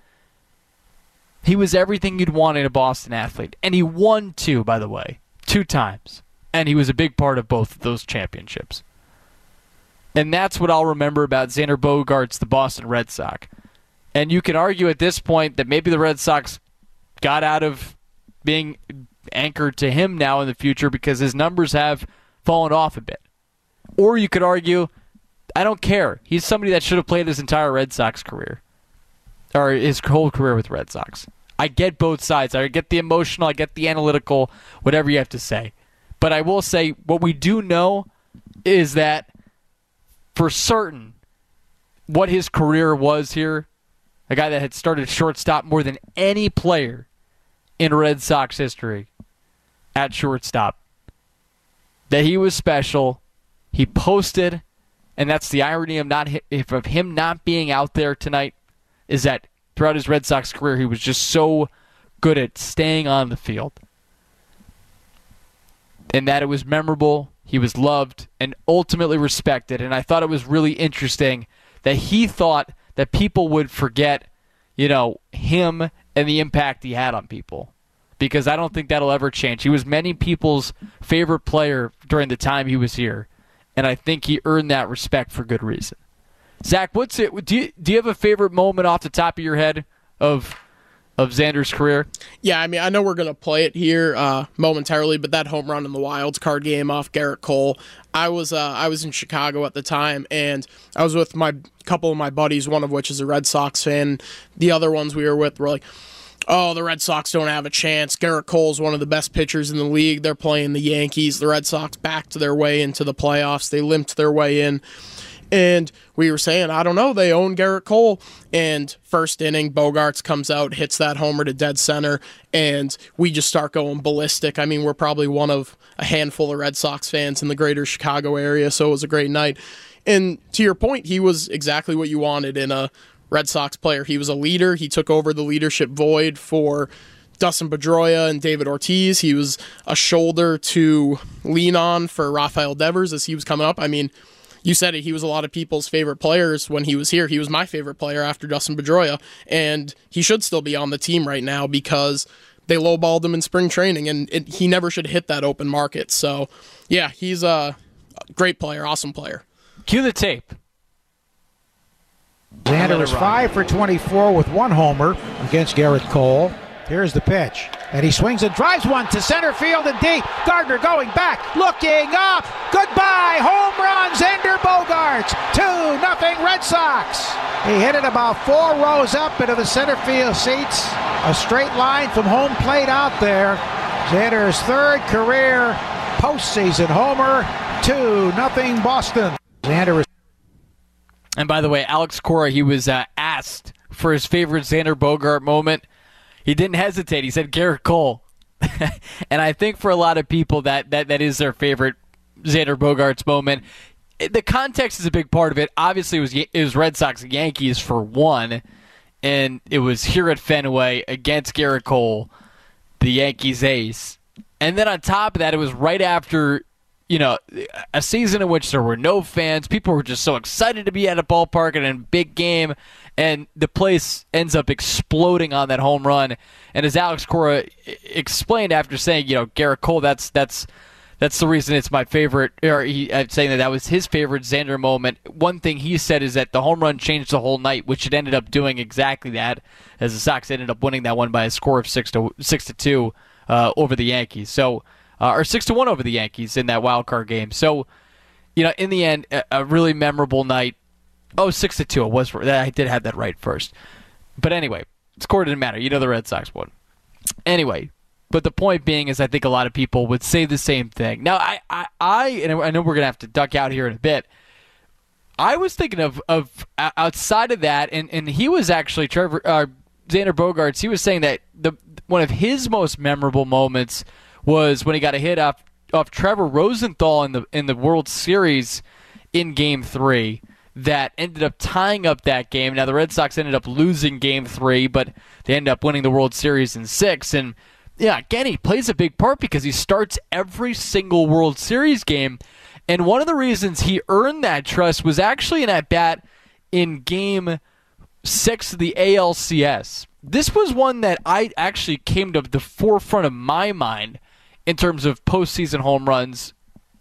He was everything you'd want in a Boston athlete. And he won two, by the way. Two times. And he was a big part of both of those championships. And that's what I'll remember about Xander Bogaerts, the Boston Red Sox. And you can argue at this point that maybe the Red Sox got out of being anchored to him now in the future because his numbers have fallen off a bit. Or you could argue, I don't care. He's somebody that should have played his entire Red Sox career. Or his whole career with Red Sox. I get both sides. I get the emotional, I get the analytical, whatever you have to say. But I will say, what we do know is that for certain, what his career was here, a guy that had started shortstop more than any player in Red Sox history at shortstop, that he was special. He posted, and that's the irony of not of him not being out there tonight, is that throughout his Red Sox career, he was just so good at staying on the field. And that it was memorable, he was loved, and ultimately respected. And I thought it was really interesting that he thought that people would forget, you know, him and the impact he had on people. Because I don't think that'll ever change. He was many people's favorite player during the time he was here. And I think he earned that respect for good reason. Zach, what's it? Do you, do you have a favorite moment off the top of your head of of Xander's career? Yeah, I mean, I know we're going to play it here uh, momentarily, but that home run in the Wilds card game off Garrett Cole, I was uh, I was in Chicago at the time, and I was with my couple of my buddies, one of which is a Red Sox fan. The other ones we were with were like, oh, the Red Sox don't have a chance. Garrett Cole's one of the best pitchers in the league. They're playing the Yankees. The Red Sox backed their way into the playoffs. They limped their way in. And we were saying, I don't know, they own Garrett Cole. And first inning, Bogaerts comes out, hits that homer to dead center, and we just start going ballistic. I mean, we're probably one of a handful of Red Sox fans in the greater Chicago area, so it was a great night. And to your point, he was exactly what you wanted in a Red Sox player. He was a leader. He took over the leadership void for Dustin Pedroia and David Ortiz. He was a shoulder to lean on for Rafael Devers as he was coming up. I mean, you said it, he was a lot of people's favorite players when he was here. He was my favorite player after Dustin Pedroia, and he should still be on the team right now because they lowballed him in spring training, and it, he never should hit that open market. So, yeah, he's a great player, awesome player. Cue the tape. Xander was five for twenty-four with one homer against Garrett Cole. Here's the pitch. And he swings and drives one to center field and deep. Gardner going back, looking up. Goodbye, home run, Xander Bogaerts. two nothing Red Sox. He hit it about four rows up into the center field seats. A straight line from home plate out there. Xander's third career postseason homer. two nothing Boston. Xander was. And by the way, Alex Cora, he was uh, asked for his favorite Xander Bogart moment. He didn't hesitate. He said Garrett Cole. And I think for a lot of people, that, that, that is their favorite Xander Bogaerts moment. The context is a big part of it. Obviously, it was, it was Red Sox Yankees for one, and it was here at Fenway against Garrett Cole, the Yankees ace. And then on top of that, it was right after, you know, a season in which there were no fans. People were just so excited to be at a ballpark and in a big game, and the place ends up exploding on that home run. And as Alex Cora explained after saying, you know, Garrett Cole, that's that's that's the reason it's my favorite, or he uh, saying that that was his favorite Xander moment. One thing he said is that the home run changed the whole night, which it ended up doing exactly that, as the Sox ended up winning that one by a score of six to six to two uh, over the Yankees. So. Uh, or six to one over the Yankees in that wild card game. So, you know, in the end, a, a really memorable night. Oh, six to two. It was. I did have that right first. But anyway, score didn't matter. You know the Red Sox won. Anyway, but the point being is I think a lot of people would say the same thing. Now, I, I, I and I know we're going to have to duck out here in a bit. I was thinking of, of outside of that, and, and he was actually, Trevor uh, Xander Bogaerts, he was saying that the one of his most memorable moments was when he got a hit off off Trevor Rosenthal in the in the World Series in Game Three that ended up tying up that game. Now the Red Sox ended up losing Game Three, but they ended up winning the World Series in six. And yeah, again, he plays a big part because he starts every single World Series game. And one of the reasons he earned that trust was actually an at bat in Game Six of the A L C S. This was one that I actually came to the forefront of my mind in terms of postseason home runs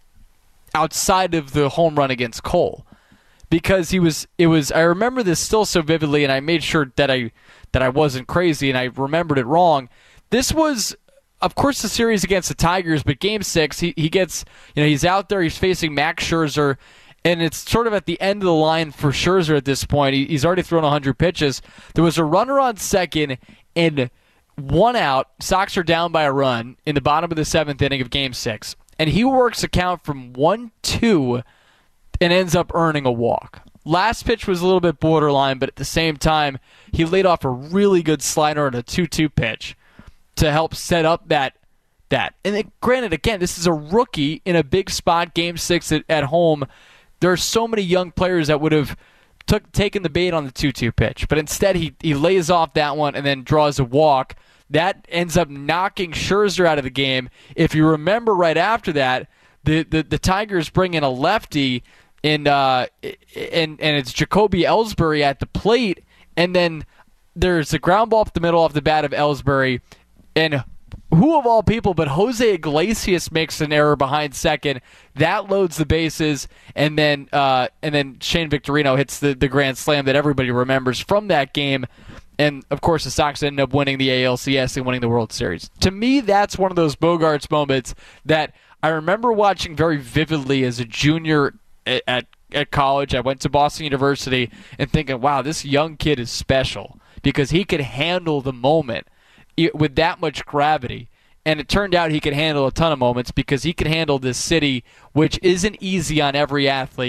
outside of the home run against Cole. Because he was it was I remember this still so vividly, and I made sure that I that I wasn't crazy and I remembered it wrong. This was, of course, the series against the Tigers, but game six, he, he gets, you know, he's out there, he's facing Max Scherzer, and it's sort of at the end of the line for Scherzer at this point. He, he's already thrown one hundred pitches. There was a runner on second, and one out. Sox are down by a run in the bottom of the seventh inning of Game Six, and he works a count from one two and ends up earning a walk. Last pitch was a little bit borderline, but at the same time, he laid off a really good slider and a two two pitch to help set up that that. And it, granted, again, this is a rookie in a big spot, Game Six at, at home. There are so many young players that would have took taken the bait on the two two pitch, but instead he he lays off that one and then draws a walk. That ends up knocking Scherzer out of the game. If you remember right after that, the, the, the Tigers bring in a lefty, and, uh, and, and it's Jacoby Ellsbury at the plate, and then there's a ground ball up the middle off the bat of Ellsbury, and who of all people but Jose Iglesias makes an error behind second. That loads the bases, and then uh, and then Shane Victorino hits the, the grand slam that everybody remembers from that game. And, of course, the Sox ended up winning the A L C S and winning the World Series. To me, that's one of those Bogaerts moments that I remember watching very vividly as a junior at, at, at college. I went to Boston University and thinking, wow, this young kid is special because he could handle the moment with that much gravity. And it turned out he could handle a ton of moments because he could handle this city, which isn't easy on every athlete.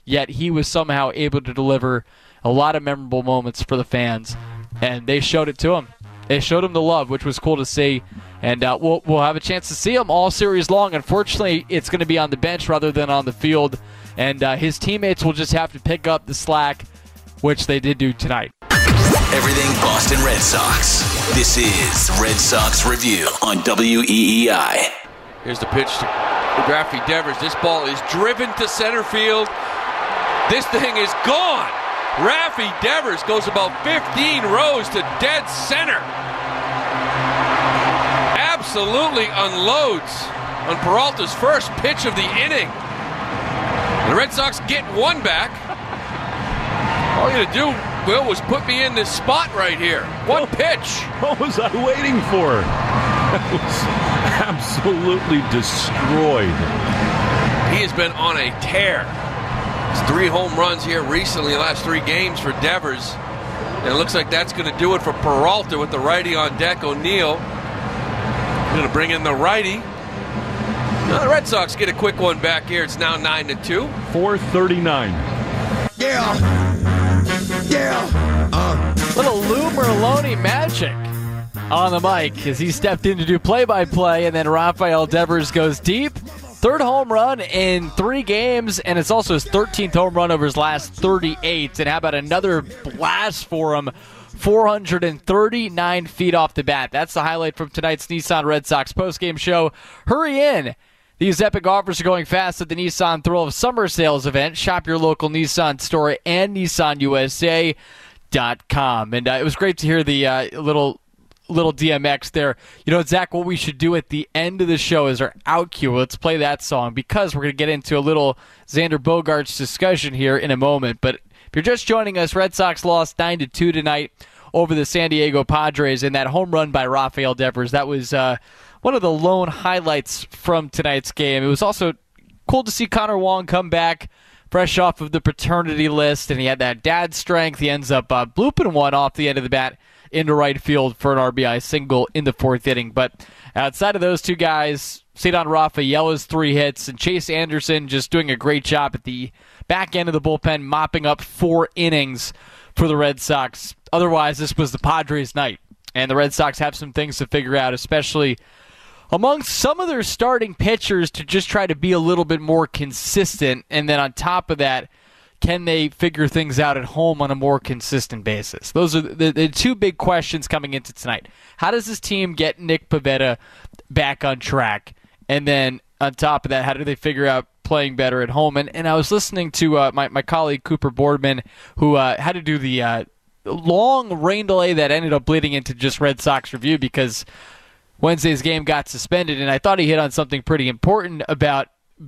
yet he was somehow able to deliver a lot of memorable moments for the fans, and they showed it to him. They showed him the love, which was cool to see, and uh, we'll, we'll have a chance to see him all series long. Unfortunately, it's going to be on the bench rather than on the field, and uh, his teammates will just have to pick up the slack, which they did do tonight. Everything Boston Red Sox. This is Red Sox Review on W E E I. Here's the pitch to Rafi Devers. This ball is driven to center field. This thing is gone. Rafi Devers goes about fifteen rows to dead center. Absolutely unloads on Peralta's first pitch of the inning. The Red Sox get one back. All you had to do, Will, was put me in this spot right here. One pitch. What was I waiting for? That was absolutely destroyed. He has been on a tear. It's three home runs here recently, the last three games for Devers. And it looks like that's going to do it for Peralta with the righty on deck. O'Neill going to bring in the righty. Now the Red Sox get a quick one back here. It's now nine to two. four thirty-nine. Yeah. Yeah. Uh. Little Lou Merlone magic on the mic as he stepped in to do play-by-play, and then Rafael Devers goes deep. Third home run in three games, and it's also his thirteenth home run over his last thirty-eight. And how about another blast for him? four hundred thirty-nine feet off the bat. That's the highlight from tonight's Nissan Red Sox postgame show. Hurry in. These epic offers are going fast at the Nissan Thrill of Summer Sales event. Shop your local Nissan store and Nissan U S A dot com. And uh, it was great to hear the uh, little little D M X there. You know, Zach, what we should do at the end of the show is our out cue. Let's play that song because we're going to get into a little Xander Bogaerts discussion here in a moment. But if you're just joining us, Red Sox lost nine to two tonight over the San Diego Padres, and that home run by Rafael Devers, that was uh, one of the lone highlights from tonight's game. It was also cool to see Connor Wong come back fresh off of the paternity list, and he had that dad strength. He ends up uh, blooping one off the end of the bat into right field for an R B I single in the fourth inning. But outside of those two guys, Cedon Rafaela's three hits, and Chase Anderson just doing a great job at the back end of the bullpen, mopping up four innings for the Red Sox. Otherwise, this was the Padres' night, and the Red Sox have some things to figure out, especially among some of their starting pitchers, to just try to be a little bit more consistent. And then on top of that, can they figure things out at home on a more consistent basis? Those are the, the two big questions coming into tonight. How does this team get Nick Pivetta back on track? And then on top of that, how do they figure out playing better at home? And, and I was listening to uh, my, my colleague Cooper Boardman, who uh, had to do the uh, long rain delay that ended up bleeding into just Red Sox Review because Wednesday's game got suspended, and I thought he hit on something pretty important about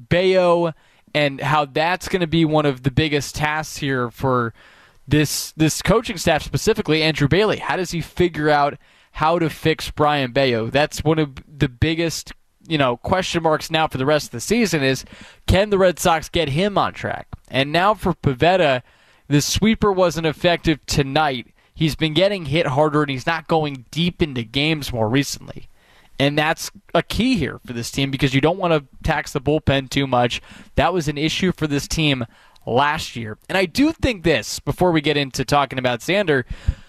Bello and how that's going to be one of the biggest tasks here for this this coaching staff, specifically Andrew Bailey. How does he figure out how to fix Brayan Bello? That's one of the biggest, you know, question marks now for the rest of the season is, can the Red Sox get him on track? And now for Pivetta, the sweeper wasn't effective tonight. He's been getting hit harder, and he's not going deep into games more recently. And that's a key here for this team because you don't want to tax the bullpen too much. That was an issue for this team last year. And I do think this, before we get into talking about Xander,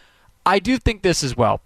I do think this as well.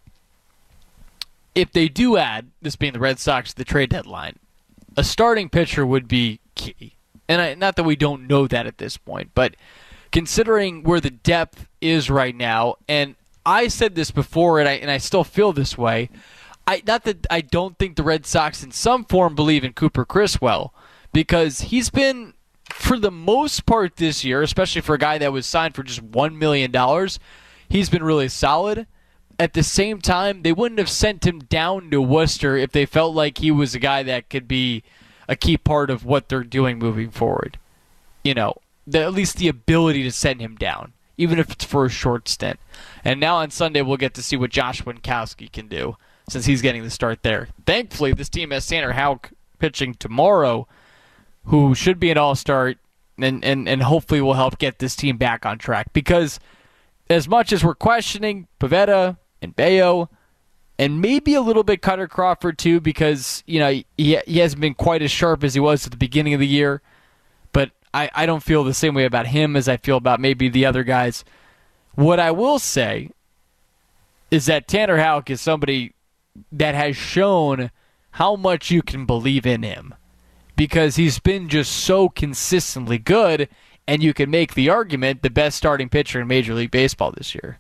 If they do add, this being the Red Sox, the trade deadline, a starting pitcher would be key. And I, not that we don't know that at this point, but considering where the depth is right now, and I said this before, and I, and I still feel this way, I, not that I don't think the Red Sox in some form believe in Cooper Criswell, because he's been, for the most part this year, especially for a guy that was signed for just one million dollars, he's been really solid. At the same time, they wouldn't have sent him down to Worcester if they felt like he was a guy that could be a key part of what they're doing moving forward. You know, the, at least the ability to send him down, even if it's for a short stint. And now on Sunday, we'll get to see what Josh Winkowski can do, since he's getting the start there. Thankfully, this team has Tanner Houck pitching tomorrow, who should be an all-star, and, and, and hopefully will help get this team back on track. Because as much as we're questioning Pivetta and Bello, and maybe a little bit Cutter Crawford too, because you know he, he hasn't been quite as sharp as he was at the beginning of the year, but I, I don't feel the same way about him as I feel about maybe the other guys. What I will say is that Tanner Houck is somebody that has shown how much you can believe in him because he's been just so consistently good, and you can make the argument the best starting pitcher in Major League Baseball this year.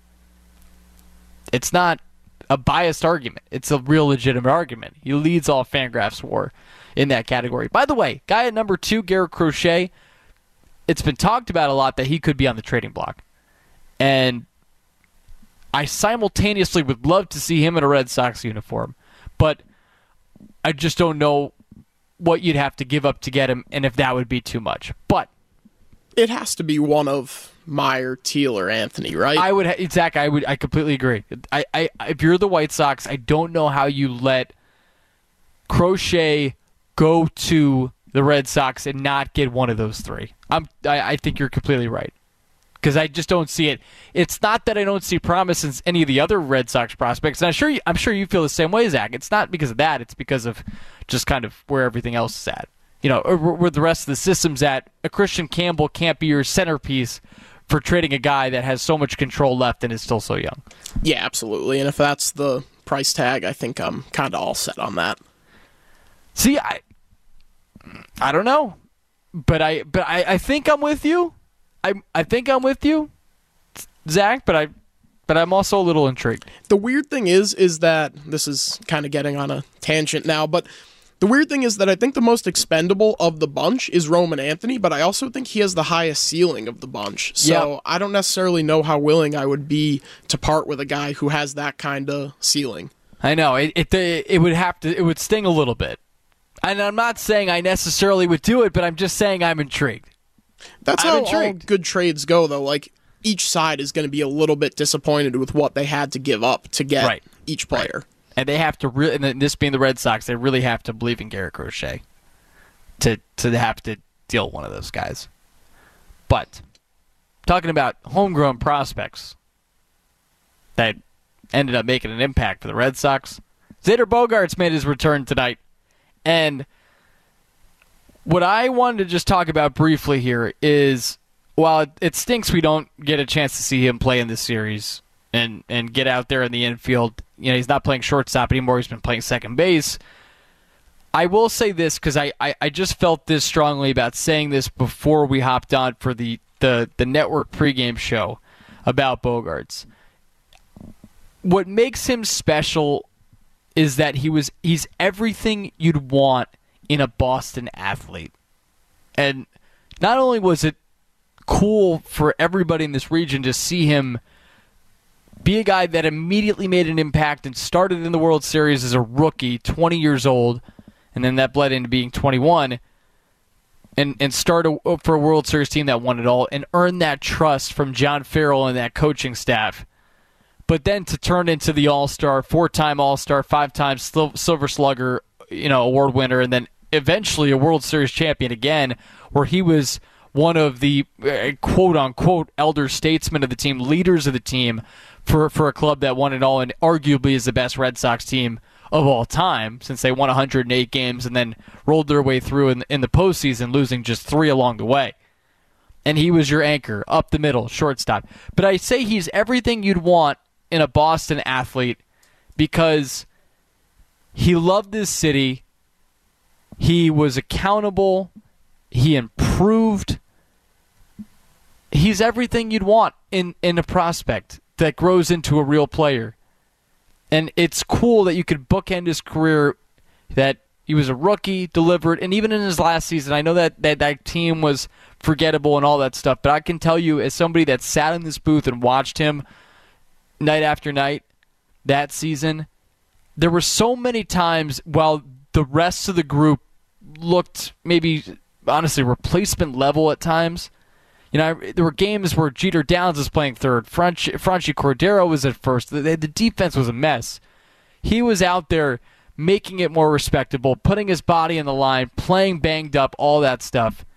It's not a biased argument. It's a real legitimate argument. He leads all Fangraphs war in that category. By the way, guy at number two, Garrett Crochet, it's been talked about a lot that he could be on the trading block. And I simultaneously would love to see him in a Red Sox uniform, but I just don't know what you'd have to give up to get him and if that would be too much. But it has to be one of Meyer, Teal, or Anthony, right? I would, ha- Zach. I would. I completely agree. I, I, if you're the White Sox, I don't know how you let Crochet go to the Red Sox and not get one of those three. I'm. I, I think you're completely right because I just don't see it. It's not that I don't see promise in any of the other Red Sox prospects, and I'm sure. You, I'm sure you feel the same way, Zach. It's not because of that. It's because of just kind of where everything else is at. You know, or where the rest of the system's at. A Christian Campbell can't be your centerpiece for trading a guy that has so much control left and is still so young. Yeah, absolutely. And if that's the price tag, I think I'm kind of all set on that. See, I I don't know. But I but I, I think I'm with you. I I think I'm with you, Zach, but I but I'm also a little intrigued. The weird thing is is that this is kind of getting on a tangent now, but the weird thing is that I think the most expendable of the bunch is Roman Anthony, but I also think he has the highest ceiling of the bunch. So yep. I don't necessarily know how willing I would be to part with a guy who has that kind of ceiling. I know it. It it would have to. It would sting a little bit, and I'm not saying I necessarily would do it, but I'm just saying I'm intrigued. That's I'm how intrigued. all good trades go, though. Like each side is going to be a little bit disappointed with what they had to give up to get right. each player. Right. And they have to really, and this being the Red Sox, they really have to believe in Garrett Crochet to to have to deal with one of those guys. But talking about homegrown prospects that ended up making an impact for the Red Sox, Xander Bogaerts made his return tonight. And what I wanted to just talk about briefly here is, while it, it stinks we don't get a chance to see him play in this series and, and get out there in the infield. You know, he's not playing shortstop anymore. He's been playing second base. I will say this because I, I, I just felt this strongly about saying this before we hopped on for the, the, the network pregame show about Bogaerts. What makes him special is that he was he's everything you'd want in a Boston athlete. And not only was it cool for everybody in this region to see him be a guy that immediately made an impact and started in the World Series as a rookie, twenty years old, and then that bled into being twenty-one, and, and start a, for a World Series team that won it all and earn that trust from John Farrell and that coaching staff. But then to turn into the All-Star, four-time All-Star, five-time Silver Slugger, you know, award winner, and then eventually a World Series champion again, where he was one of the uh, quote-unquote elder statesmen of the team, leaders of the team, for, for a club that won it all and arguably is the best Red Sox team of all time, since they won one hundred eight games and then rolled their way through in, in the postseason, losing just three along the way. And he was your anchor, up the middle, shortstop. But I say he's everything you'd want in a Boston athlete because he loved this city, he was accountable, he improved. He's everything you'd want in, in a prospect that grows into a real player. And it's cool that you could bookend his career, that he was a rookie, delivered, and even in his last season, I know that, that that team was forgettable and all that stuff, but I can tell you, as somebody that sat in this booth and watched him night after night that season, there were so many times while the rest of the group looked maybe, honestly, replacement level at times. You know, there were games where Jeter Downs was playing third, Franchi, Franchi Cordero was at first. The, the defense was a mess. He was out there making it more respectable, putting his body in the line, playing banged up, all that stuff.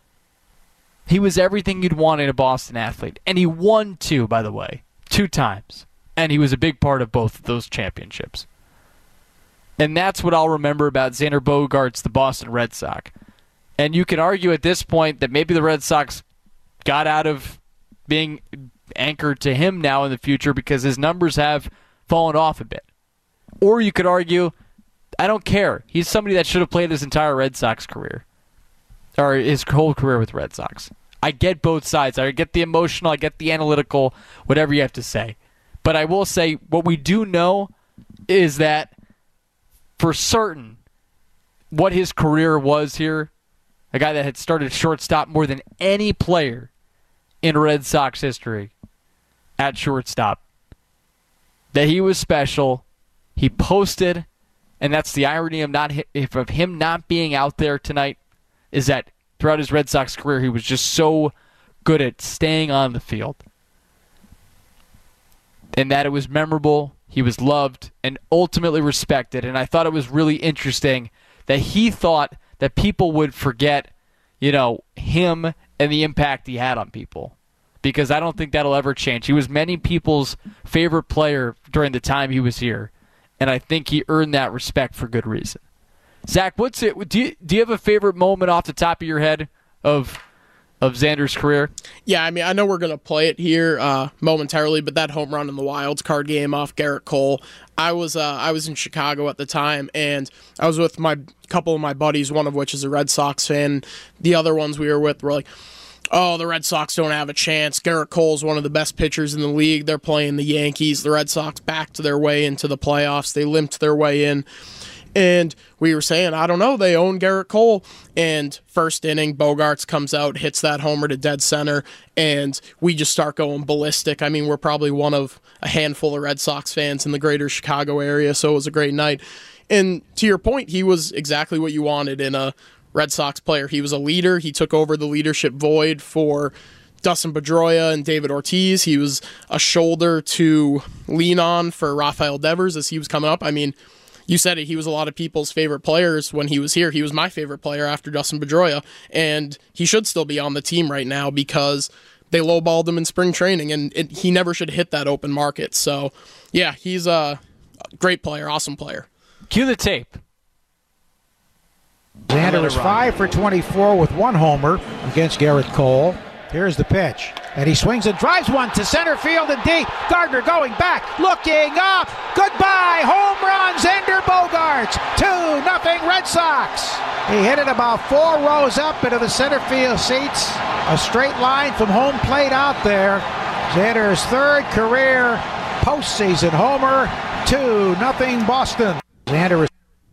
He was everything you'd want in a Boston athlete. And he won two, by the way, two times. And he was a big part of both of those championships. And that's what I'll remember about Xander Bogaerts, the Boston Red Sox. And you can argue at this point that maybe the Red Sox got out of being anchored to him now in the future because his numbers have fallen off a bit. Or you could argue, I don't care. He's somebody that should have played his entire Red Sox career. Or his whole career with Red Sox. I get both sides. I get the emotional, I get the analytical, whatever you have to say. But I will say, what we do know is that for certain, what his career was here, a guy that had started shortstop more than any player in Red Sox history at shortstop, that he was special. He posted, and that's the irony of not of him not being out there tonight, is that throughout his Red Sox career, he was just so good at staying on the field. And that it was memorable, he was loved, and ultimately respected. And I thought it was really interesting that he thought that people would forget, you know, him and the impact he had on people. Because I don't think that'll ever change. He was many people's favorite player during the time he was here. And I think he earned that respect for good reason. Zach, what's it? Do you, do you have a favorite moment off the top of your head of of Xander's career? Yeah, I mean, I know we're going to play it here uh, momentarily, but that home run in the Wilds card game off Garrett Cole, I was uh, I was in Chicago at the time, and I was with my couple of my buddies, one of which is a Red Sox fan. The other ones we were with were like, oh, the Red Sox don't have a chance. Garrett Cole's one of the best pitchers in the league. They're playing the Yankees. The Red Sox backed their way into the playoffs. They limped their way in. And we were saying, I don't know, they own Garrett Cole. And first inning, Bogaerts comes out, hits that homer to dead center, and we just start going ballistic. I mean, we're probably one of a handful of Red Sox fans in the greater Chicago area, so it was a great night. And to your point, he was exactly what you wanted in a Red Sox player. He was a leader. He took over the leadership void for Dustin Pedroia and David Ortiz. He was a shoulder to lean on for Rafael Devers as he was coming up. I mean, you said it, he was a lot of people's favorite players when he was here. He was my favorite player after Dustin Pedroia, and he should still be on the team right now because they lowballed him in spring training, and it, he never should hit that open market. So, yeah, he's a great player, awesome player. Cue the tape. Xander was five for twenty-four with one homer against Garrett Cole. Here's the pitch. And he swings and drives one to center field and deep. Gardner going back, looking up. Goodbye, home run, Xander Bogaerts. two nothing Red Sox. He hit it about four rows up into the center field seats. A straight line from home plate out there. Xander's third career postseason homer. two nothing Boston. Xander is.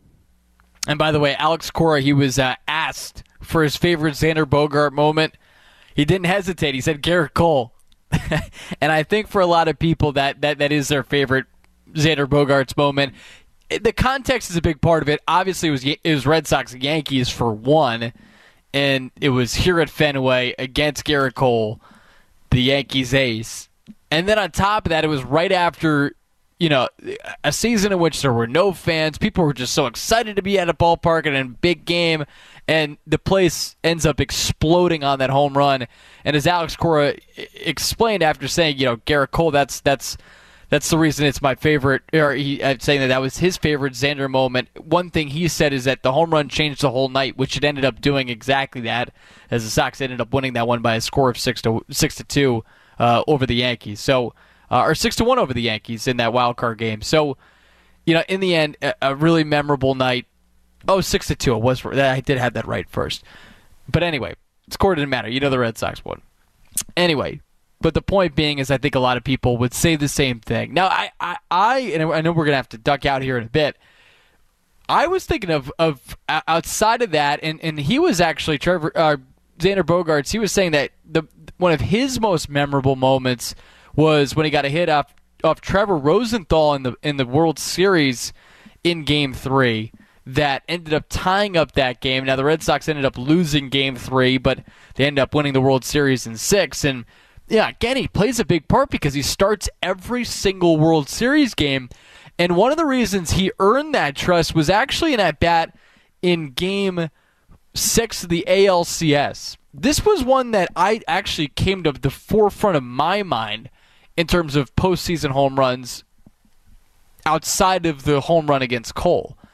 And by the way, Alex Cora, he was uh, asked for his favorite Xander Bogart moment. He didn't hesitate. He said Garrett Cole. And I think for a lot of people, that, that, that is their favorite Xander Bogaerts moment. The context is a big part of it. Obviously, it was, it was Red Sox and Yankees for one, and it was here at Fenway against Garrett Cole, the Yankees ace. And then on top of that, it was right after, you know, a season in which there were no fans. People were just so excited to be at a ballpark and in a big game, and the place ends up exploding on that home run. And as Alex Cora explained after saying, you know, Garrett Cole, that's that's that's the reason it's my favorite, or he uh, saying that that was his favorite Xander moment. One thing he said is that the home run changed the whole night, which it ended up doing exactly that, as the Sox ended up winning that one by a score of six to six to two uh, over the Yankees. So. Uh, or six to one over the Yankees in that wild card game. So, you know, in the end, a, a really memorable night. Oh, six to two. It was. I did have that right first. But anyway, score didn't matter. You know, the Red Sox won. Anyway, but the point being is, I think a lot of people would say the same thing. Now, I, I, I and I know we're gonna have to duck out here in a bit. I was thinking of of outside of that, and, and he was actually Trevor uh, Xander Bogaerts. He was saying that the one of his most memorable moments was when he got a hit off off Trevor Rosenthal in the in the World Series in Game Three that ended up tying up that game. Now the Red Sox ended up losing Game Three, but they ended up winning the World Series in six. And yeah, again, he plays a big part because he starts every single World Series game. And one of the reasons he earned that trust was actually an at-bat in Game Six of the A L C S. This was one that I actually came to the forefront of my mind in terms of postseason home runs outside of the home run against Cole.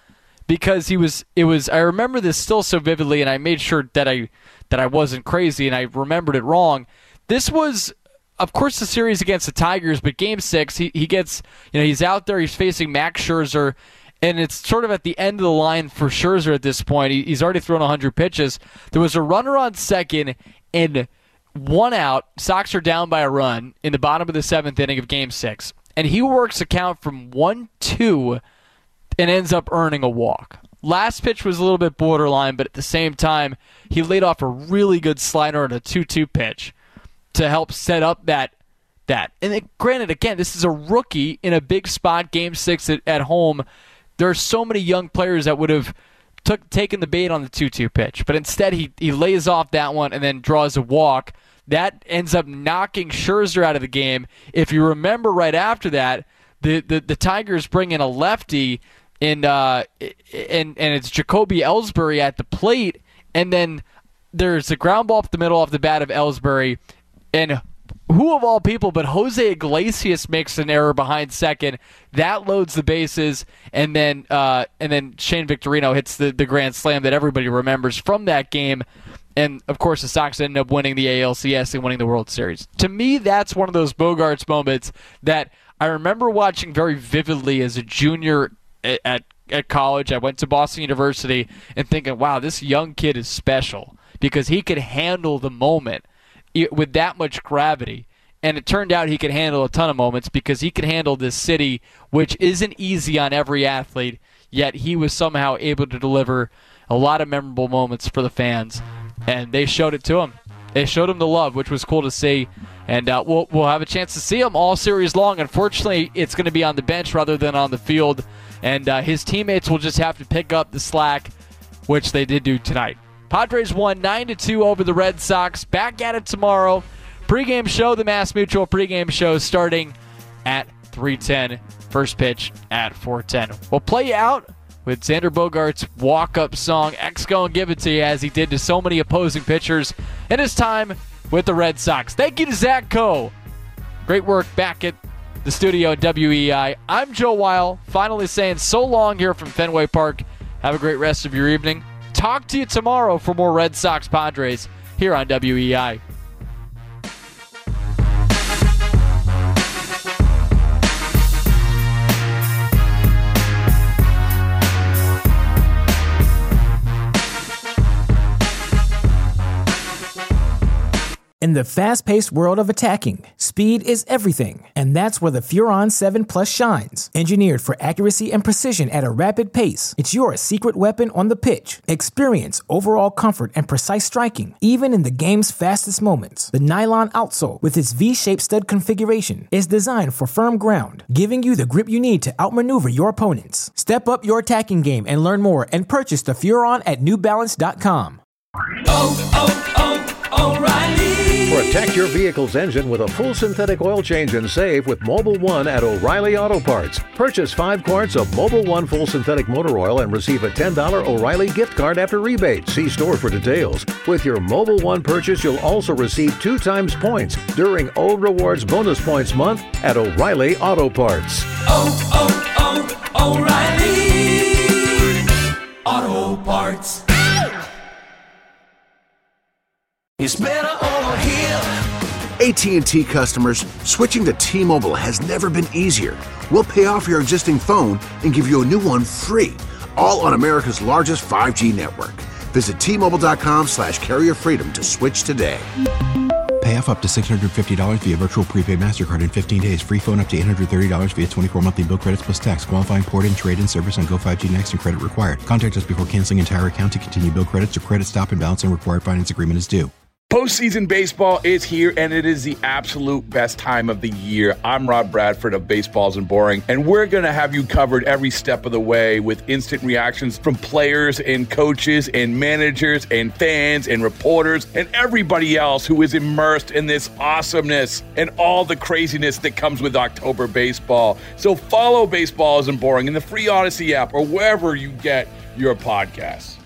because he was, it was, I remember this still so vividly, and I made sure that I, that I wasn't crazy and I remembered it wrong. This was, of course, the series against the Tigers, but game six, he, he gets, you know, he's out there, he's facing Max Scherzer, and it's sort of at the end of the line for Scherzer at this point. He, he's already thrown one hundred pitches. There was a runner on second, and one out. Sox are down by a run in the bottom of the seventh inning of game six. And he works a count from one two and ends up earning a walk. Last pitch was a little bit borderline, but at the same time, he laid off a really good slider and a two two pitch to help set up that. that. And it, granted, again, this is a rookie in a big spot, game six at, at home. There are so many young players that would have took, taken the bait on the two two pitch, but instead he, he lays off that one and then draws a walk. That ends up knocking Scherzer out of the game. If you remember right after that, the, the, the Tigers bring in a lefty, in, uh, and, and it's Jacoby Ellsbury at the plate, and then there's a ground ball up the middle off the bat of Ellsbury, and who of all people but Jose Iglesias makes an error behind second. That loads the bases, and then uh, and then Shane Victorino hits the, the grand slam that everybody remembers from that game. And, of course, the Sox ended up winning the A L C S and winning the World Series. To me, that's one of those Bogaerts moments that I remember watching very vividly as a junior at, at, at college. I went to Boston University and thinking, wow, this young kid is special because he could handle the moment with that much gravity. And it turned out he could handle a ton of moments because he could handle this city, which isn't easy on every athlete, yet he was somehow able to deliver a lot of memorable moments for the fans. And they showed it to him. They showed him the love, which was cool to see. And uh, we'll, we'll have a chance to see him all series long. Unfortunately, it's going to be on the bench rather than on the field. And uh, his teammates will just have to pick up the slack, which they did do tonight. Padres won nine to two over the Red Sox. Back at it tomorrow. Pre-game show, the Mass Mutual pre-game show starting at three ten. First pitch at four ten. We'll play you out with Xander Bogaerts' walk-up song, X Go and Give It To You, as he did to so many opposing pitchers in his time with the Red Sox. Thank you to Zach Coe. Great work back at the studio at W E I. I'm Joe Weil, finally saying so long here from Fenway Park. Have a great rest of your evening. Talk to you tomorrow for more Red Sox Padres here on W E I. In the fast-paced world of attacking, speed is everything, and that's where the Furon seven Plus shines. Engineered for accuracy and precision at a rapid pace, it's your secret weapon on the pitch. Experience overall comfort and precise striking, even in the game's fastest moments. The nylon outsole, with its V-shaped stud configuration, is designed for firm ground, giving you the grip you need to outmaneuver your opponents. Step up your attacking game and learn more and purchase the Furon at New Balance dot com. Oh, oh, oh, O'Reilly! Protect your vehicle's engine with a full synthetic oil change and save with Mobil one at O'Reilly Auto Parts. Purchase five quarts of Mobil one full synthetic motor oil and receive a ten dollars O'Reilly gift card after rebate. See store for details. With your Mobil one purchase, you'll also receive two times points during O Rewards Bonus Points Month at O'Reilly Auto Parts. Oh, oh, oh, O'Reilly Auto Parts. It's better over here. A T and T customers, switching to T-Mobile has never been easier. We'll pay off your existing phone and give you a new one free, all on America's largest five G network. Visit T-Mobile.com slash carrier freedom to switch today. Pay off up to six hundred fifty dollars via virtual prepaid MasterCard in fifteen days. Free phone up to eight hundred thirty dollars via twenty-four monthly bill credits plus tax. Qualifying port and trade-in service on Go five G Next and credit required. Contact us before canceling entire account to continue bill credits or credit stop and balance and required finance agreement is due. Postseason baseball is here, and it is the absolute best time of the year. I'm Rob Bradford of Baseballs and Boring, and we're going to have you covered every step of the way with instant reactions from players and coaches and managers and fans and reporters and everybody else who is immersed in this awesomeness and all the craziness that comes with October baseball. So follow Baseballs and Boring in the free Odyssey app or wherever you get your podcasts.